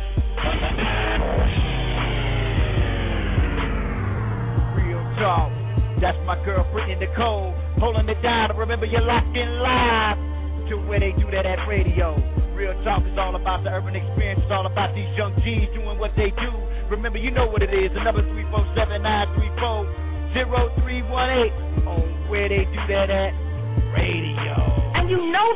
Real talk. That's my girl Brittany Nicole, holding it down. Remember, you're locked in live to where they do that at radio. Real talk is all about the urban experience. It's all about these young G's doing what they do. Remember, you know what it is. The number three four seven nine three four zero three one eight on where they do that at radio. And you know this.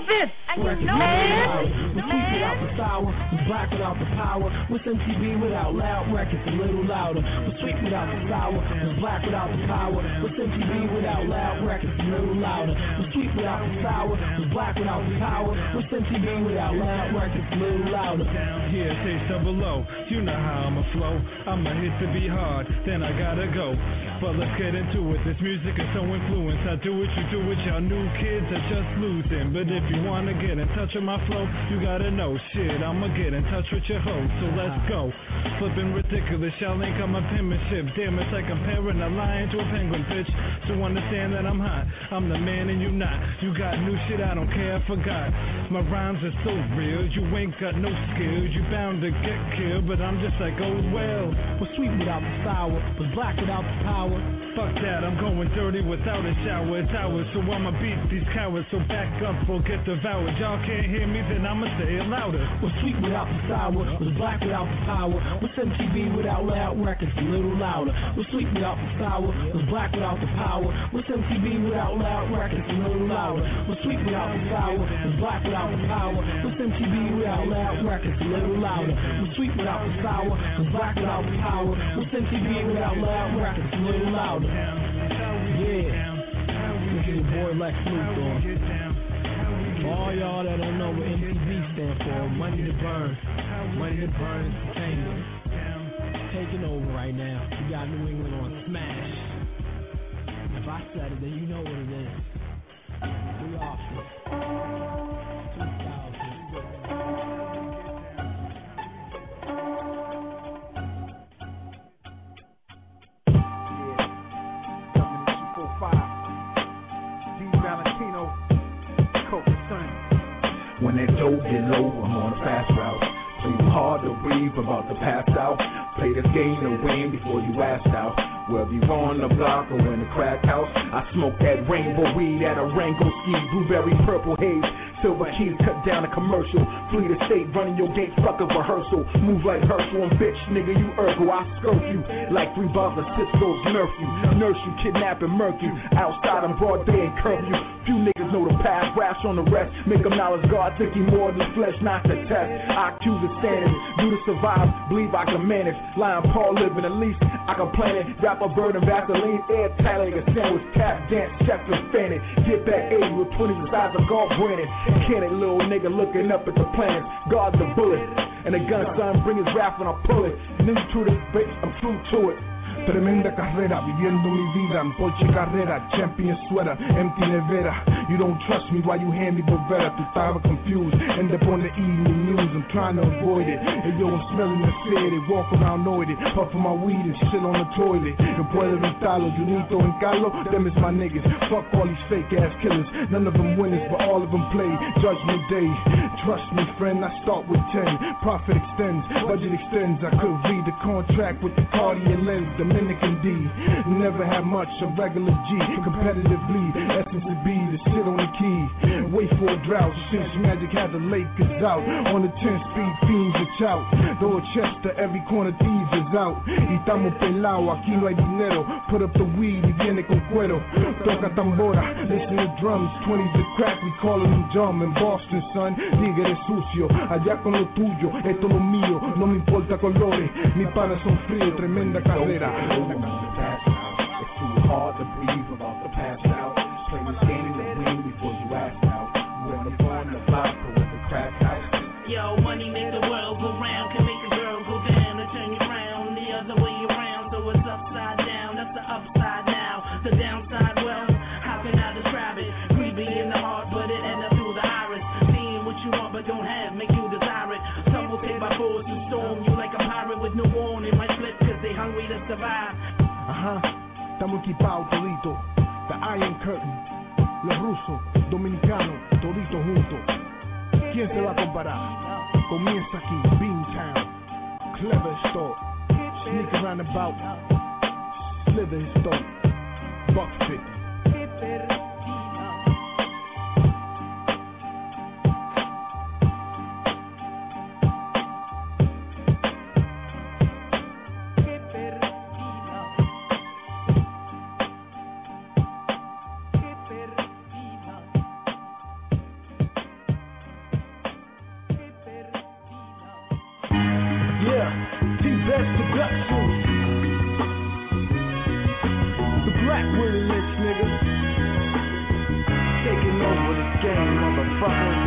And you know man, we sweet without the sour, we black without the power. With M T V without loud records a little louder. We sweet without the sour, we black without the power. With M T V without loud records a little louder. We sweet without the sour, we black without the power. With M T V without loud records a little louder. Down here, taste double low. You know how I'ma flow. I'ma hit to be hard, then I gotta go. But let's get into it. This music is so influenced. I do what you do with y'all new kids are just losing. But if you wanna get in touch with my flow, you gotta know shit. I'ma get in touch with your host, so let's go. Flipping ridiculous, y'all ain't got my penmanship. Damn, it's like comparing a lion to a penguin, bitch. So understand that I'm hot. I'm the man and you not. You got new shit, I don't care, I forgot. My rhymes are so real, you ain't got no skills. You bound to get killed, but I'm just like, oh well. We're sweet without the sour, but black without the power. Fuck that, I'm going dirty without a shower. It's hours, so I'ma beat these cowards. So back up or get devoured. Y'all can't hear me, then I'ma say it louder. We're sweet without the sour, we're black without the power. We're M T V without loud records a little louder. We're sweet without the sour, we're black without the power. We're M T V without loud records a little louder. We're sweet without the sour, we're black without the power. We're M T V without loud records a little louder. We're sweet without the sour, we're black without the power. We're M T V without loud records a little louder. Yeah, this is your boy Lex Luthor. For all y'all that don't know what M T V stand for, Money to Burn, Money to Burn Entertainment. Taking over right now. We got New England on Smash. If I said it, then you know what it is. We off it. two thousand. When that dough get low, I'm on a fast route. Too hard to breathe, about to pass out. Play this game to win before you asked out. Whether you on the block or in the crack house, I smoke that rainbow weed at a Rango ski, blueberry purple haze. Silver keys cut down a commercial. Flee the state, running your gates, fuck a rehearsal. Move like Herschel and bitch, nigga, you Urkel. I skirt you like three bottles of Cisco's nerf you. Nurse you, kidnap and murk you. Outside on broad day and curb you. Few niggas know the path, rash on the rest. Make them knowledge God, took you more than flesh, not the test. I choose the standard, do to survive, believe I can manage. Lion Paul living, at least I can plan it. Wrap a bird and Vaseline, air tight like a sandwich. Tap, dance, chef and fan it. Get back eighty with twenties the size of golf Brandon. Can it, little nigga looking up at the planets. Guard the bullet, and the gun son bring his rap when I pull it. New to this bitch, I'm true to it. Tremenda carrera, viviendo mi vida en Porsche Carrera, Champion Sweater, empty nevera. You don't trust me, why you hand me Bovera? Tu estaba confused, end up on the evening news, I'm trying to avoid it. And yo, I'm smelling the city, walk around noited, puffing my weed and shit on the toilet. No puedo evitarlo, Junito and Carlo, them is my niggas. Fuck all these fake ass killers, none of them winners, but all of them play Judgment Day. Trust me, friend, I start with ten. Profit extends, budget extends. I could read the contract with the Cartier lens. Dominican D, never had much, a regular G, competitively, essence to be the shit on the key. Wait for a drought, since Magic had the Lakers out. On the ten speed fiends, it's out. Dorchester, every corner thieves is out. Y estamos pelao, aquí no hay dinero. Put up the weed y viene con cuero. Toca tambora, listen to drums, twenties of crack, we calling them dumb. In Boston, son, tigre sucio, allá con lo tuyo, esto lo mío, no me importa colores, mis panas son fríos, tremenda carrera. It's too hard to breathe about the past out. Play this game to win before you ask out. When the born the block or with the crack house. Yo, money make the world go round, can make a girl go down and turn you round the other way around. So it's upside down, that's the upside now. The downside, well, how can I describe it? Greedy in the heart, but it end up through the iris. Seeing what you want but don't have, make you desire it. Some will take by force and storm you like a pirate with no warning. Might slip cause they hungry to survive. Ajá, estamos equipados todito. The Iron Curtain, los rusos, dominicanos, todito juntos. ¿Quién se va a comparar? Comienza aquí, Beantown, Clever Store, Sneak around about, Slither Store, Buck Fit. Productions. The Black Willie Lynch, nigga. Taking over this game, motherfucker.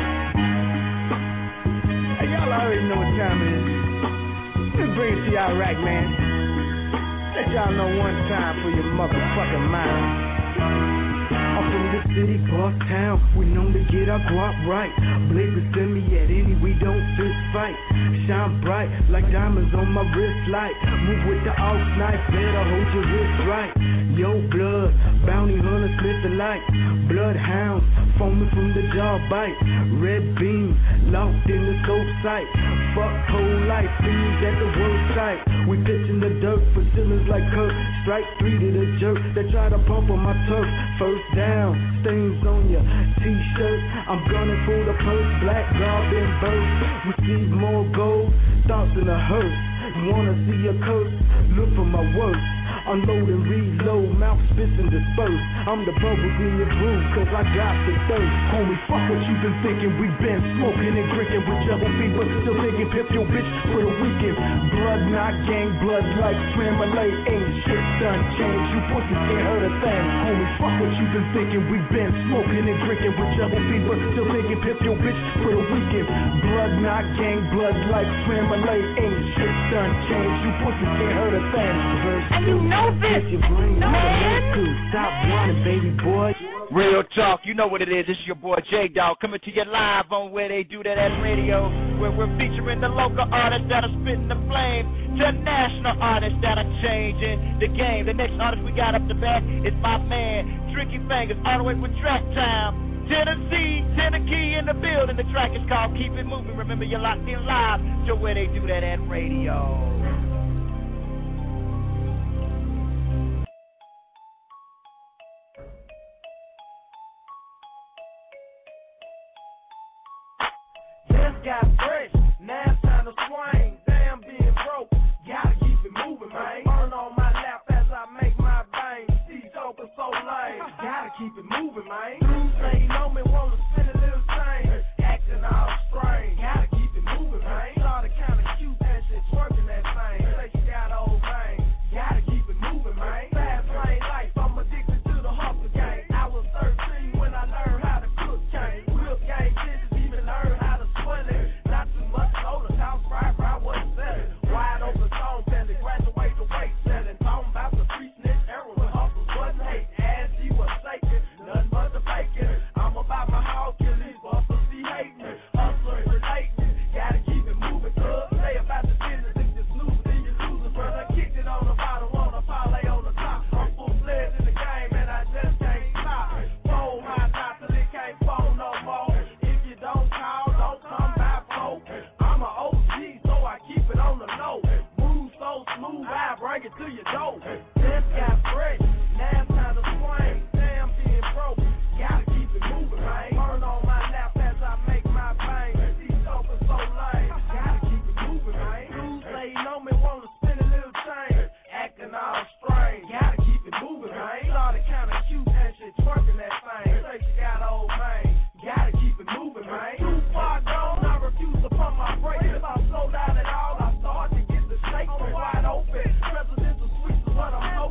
Hey, y'all already know what time it is. Let's bring it to y'all right, man. Let y'all know one time for your motherfucking mind. I'm from the city, park town. We known to get our guap right. Blazers send me at any, we don't fist fight. Shine bright like diamonds on my wrist light. Move with the off knife, better hold your wrist right. Yo, blood, bounty hunter, slip the light. Bloodhounds, foaming from the jaw bite. Red beam, locked in the scope sight. Fuck whole life, fiends at the work site. We pitching the dirt for ceilings like Kirk. Strike three to the jerk that try to pump on my turf. First down, stains on your t-shirt. I'm gunning for the purse, black garb and burst. Receive more gold, thoughts in a hearse. Wanna see a curse, look for my work. Unload and reload, mouth spits and disperse. I'm the bubbles in your brew, cause I got the thirst. Homie, fuck what you been thinking. We been smoking and drinking with Jebel B, but still thinking pimp your bitch for the weekend. Blood not gang, blood like Tremolay. Ain't shit done changed, you pussies can't hurt a thing. Homie, fuck what you been thinking. We been smoking and drinking with Jebel B, but still thinking pimp your bitch for the weekend. Blood not gang, blood like Tremolay. Ain't shit done changed, you pussies can't hurt a thing. Verse and you know this, you know Stop whining, baby boy. Real talk, you know what it is. This is your boy J Dog coming to you live on Where They Do That at Radio, where we're featuring the local artists that are spitting the flame to national artists that are changing the game. The next artist we got up the back is my man Tricky Fingers, all the way from Track Time, Tennessee, Tennessee in the building. The track is called Keep It Moving. Remember, you're locked in live to Where They Do That at Radio. Got fresh, now it's time to swing. Damn, being broke, gotta keep it moving, man. Burn on my lap as I make my bang. These open so lame, gotta keep it moving, man. Dudes ain't know me, wanna spin a little thing. Acting all strange, gotta keep it moving, man. Started kinda cute, that shit twerking that thing. Say she got old man, gotta keep it moving, man. Fast lane life, I'm addicted to the hustle game. I was thirteen when I learned how to cook cane. Whip game bitches even learn how to swim it. Not too much soda, house right, right, what's selling. Wide open song, belly, graduate the weight selling. Talking about the free snitch, heroin, hustles, wasn't hate. As she was shaking, nothing but the bacon. I'm about my house, kill these busters, be hating. Hustling, relating, gotta keep it moving, cuz. Say about the business, if you snooze, then you lose it, brother. Kicked it on the bottom, wanna parlay on the top. I'm full-fledged in the game, and I just can't stop. Fold my knot till it can't fold no more. If you don't call, don't come back. I'm an O G, so I keep it on the low. Move so smooth, I bring it to your door. Just got fresh, now it's time to swing. Damn, being broke, gotta keep it moving, man. Burn on my lap as I make my bang. These open so lame, gotta keep it moving, man. Dudes say you know me, wanna spin a little change. Acting all strange, gotta keep it moving, man. Started kinda cute and shit twerking that thing. Say she got old man, gotta keep it moving, man. Too far gone, I refuse to pump my brakes. If I slow down at all, I start to get the shake. I'm wide open, presidential suites is what I'm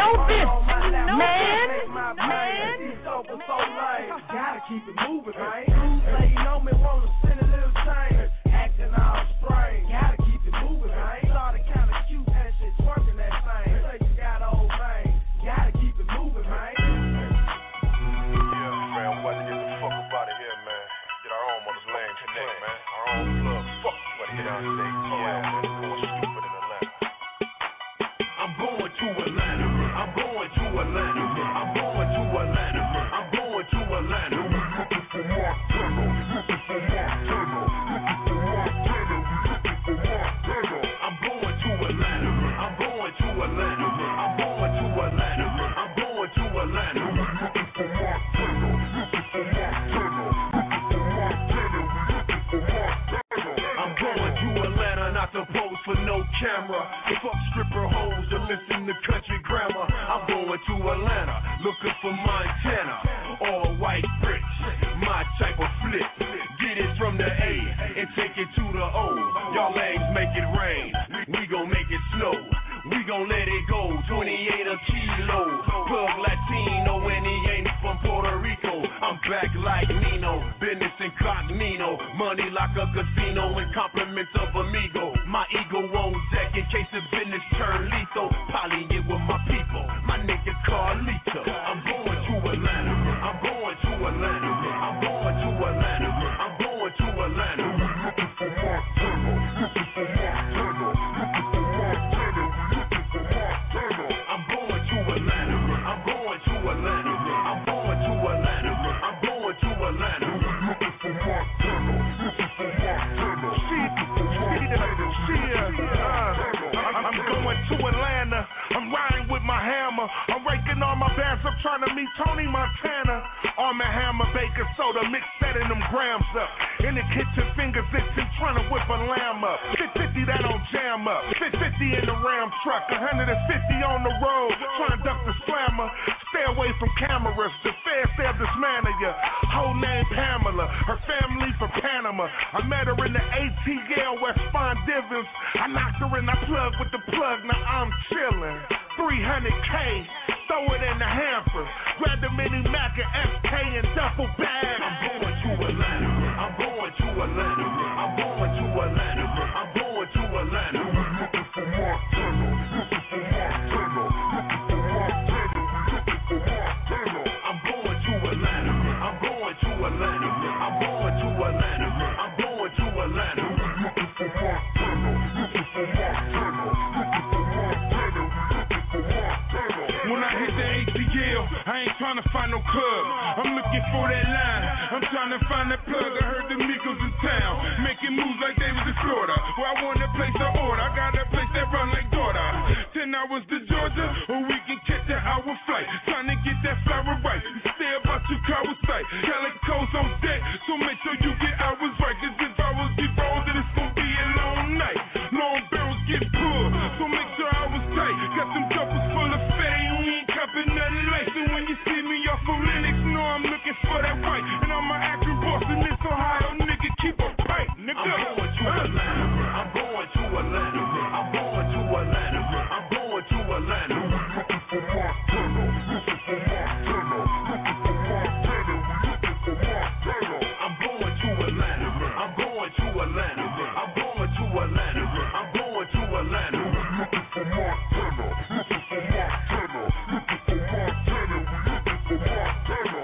know this, man. Man. Gotta keep it moving, man. Dudes say you know me, wanna send a little change. Acting all strange. Gotta keep it moving, man. Started kinda cute and shit, twerking that thing. Say you got old man. Gotta keep it moving, man. Yeah, man, we about to get the fuck up out of here, man. Get our own mother's lane connect, man. Our own plug. Fuck, we about to get out state. Yeah, man, it's going stupid in Atlanta. I'm going to Atlanta. I'm going to Atlanta. I'm going to Atlanta. I'm going to Atlanta. We looking for Montana. Looking for Montana. Looking for Montana. We looking for Montana. I'm going to Atlanta. I'm going to Atlanta. I'm going to Atlanta. I'm going to Atlanta. We looking for Montana. Looking for Montana. Looking for Montana. We looking for Montana. I'm going to Atlanta, not to pose for no camera. Fuck stripper hoes to listen to country grammar. I'm going to Atlanta, looking for Montana. All white bricks, my type of flip. Get it from the A and take it to the O. Y'all legs make it rain, we gon' make it snow. We gon' let it go, twenty-eight a kilo. Plug Latino and he ain't from Puerto Rico. I'm back like Nino, business incognito. Money like a casino and compliments of amigo. My ego on deck in case the business turn lethal. Poly it with my people, my nigga Carlito. I'm going to Atlanta, I'm going to Atlanta. I'm going to Atlanta, I'm going to Atlanta. We looking for Montana, looking for Montana. Looking for Montana, we looking for Montana. I'm going to Atlanta, I'm going to Atlanta. I'm going to Atlanta, I'm going to Atlanta. We looking for Montana, looking for Montana. See, see, I'm going to Atlanta. I'm riding with my hammer. I'm raking all my bands up trying to meet Tony Montana. Arm and hammer, baker soda, mix setting them grams up. In the kitchen, fingers itching, trying to whip a lamb up. fifty that don't jam up. fifty in the Ram truck, one hundred fifty on the road. Trying to duck the slammer. Stay away from cameras. The feds they'll dismantle ya. Whole name Pamela. Her family from Panama. I met her in the A T L West Fond Divins. I knocked her in, I plugged with the plug. Now I'm chillin'. three hundred K. Throw it in the hamper. Grab the mini Mac and S K and duffel bag. I'm going to Atlanta. I'm going to Atlanta. I'm going to Atlanta. I'm going to Atlanta. We looking for Montana. Looking for Montana. Looking for Montana. We looking for Montana. I'm going to Atlanta. I'm going to Atlanta. I'm going to Atlanta. I'm going to Atlanta. We looking for Montana. Looking for Montana. Looking for Montana. We looking for Montana. When I hit the A T L, I ain't trying to find no club. I'm looking for that line. I'm trying to find that plug. I heard the Migos in town making moves like they was in Florida. Well, I want to place an order. I got a place that run like daughter. Ten hours to Georgia, or we can catch an hour flight. Trying to get that flower right. Stay about your car with sight. Calico's on deck, so make sure you get hours right. Cause if I was get rolled, then it's gonna be a long night. Long barrels get pulled, so make sure I was tight. Got them duffels full of fatty, we ain't copping nothing light. So when you see me off of Linux, know I'm looking for that white. And I'm an active boss in this Ohio, nigga, keep a pipe, nigga. I'm going to Atlanta, I'm going to Atlanta. I'm going to Atlanta, I'm going to Atlanta. We looking for Montana, looking for Montana. Looking for Montana, we looking for Montana. I'm going to Atlanta, I'm going to Atlanta. I'm going to Atlanta, I'm going to Atlanta. We looking for Montana, looking for Montana. Looking for Montana, we looking for Montana.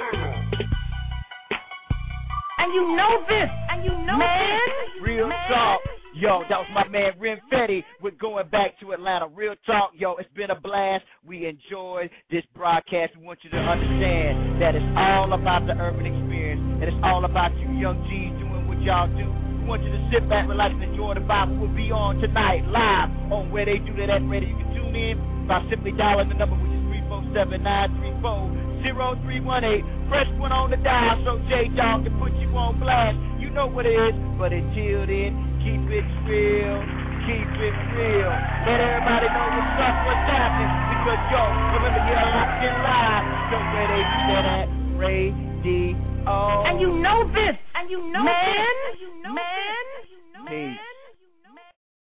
And you know this, and you know man. this. Real man. talk. Yo, that was my man Ren Fetty with Going Back to Atlanta. Real talk, yo, it's been a blast. We enjoyed this broadcast. We want you to understand that it's all about the urban experience, and it's all about you young G's doing what y'all do. We want you to sit back, relax, and enjoy the vibe. We will be on tonight live on Where They Do That At Radio. You can tune in by simply dialing the number, which is three four seven, nine three four, zero three one eight. Press one on the dial so J-Dog can put you on blast. You know what it is, but until then, keep it real, keep it real. Let everybody know what's up, what's happening, because, yo, remember, you're locked in live. So Where They Do That At Radio. And you know this, and you know man.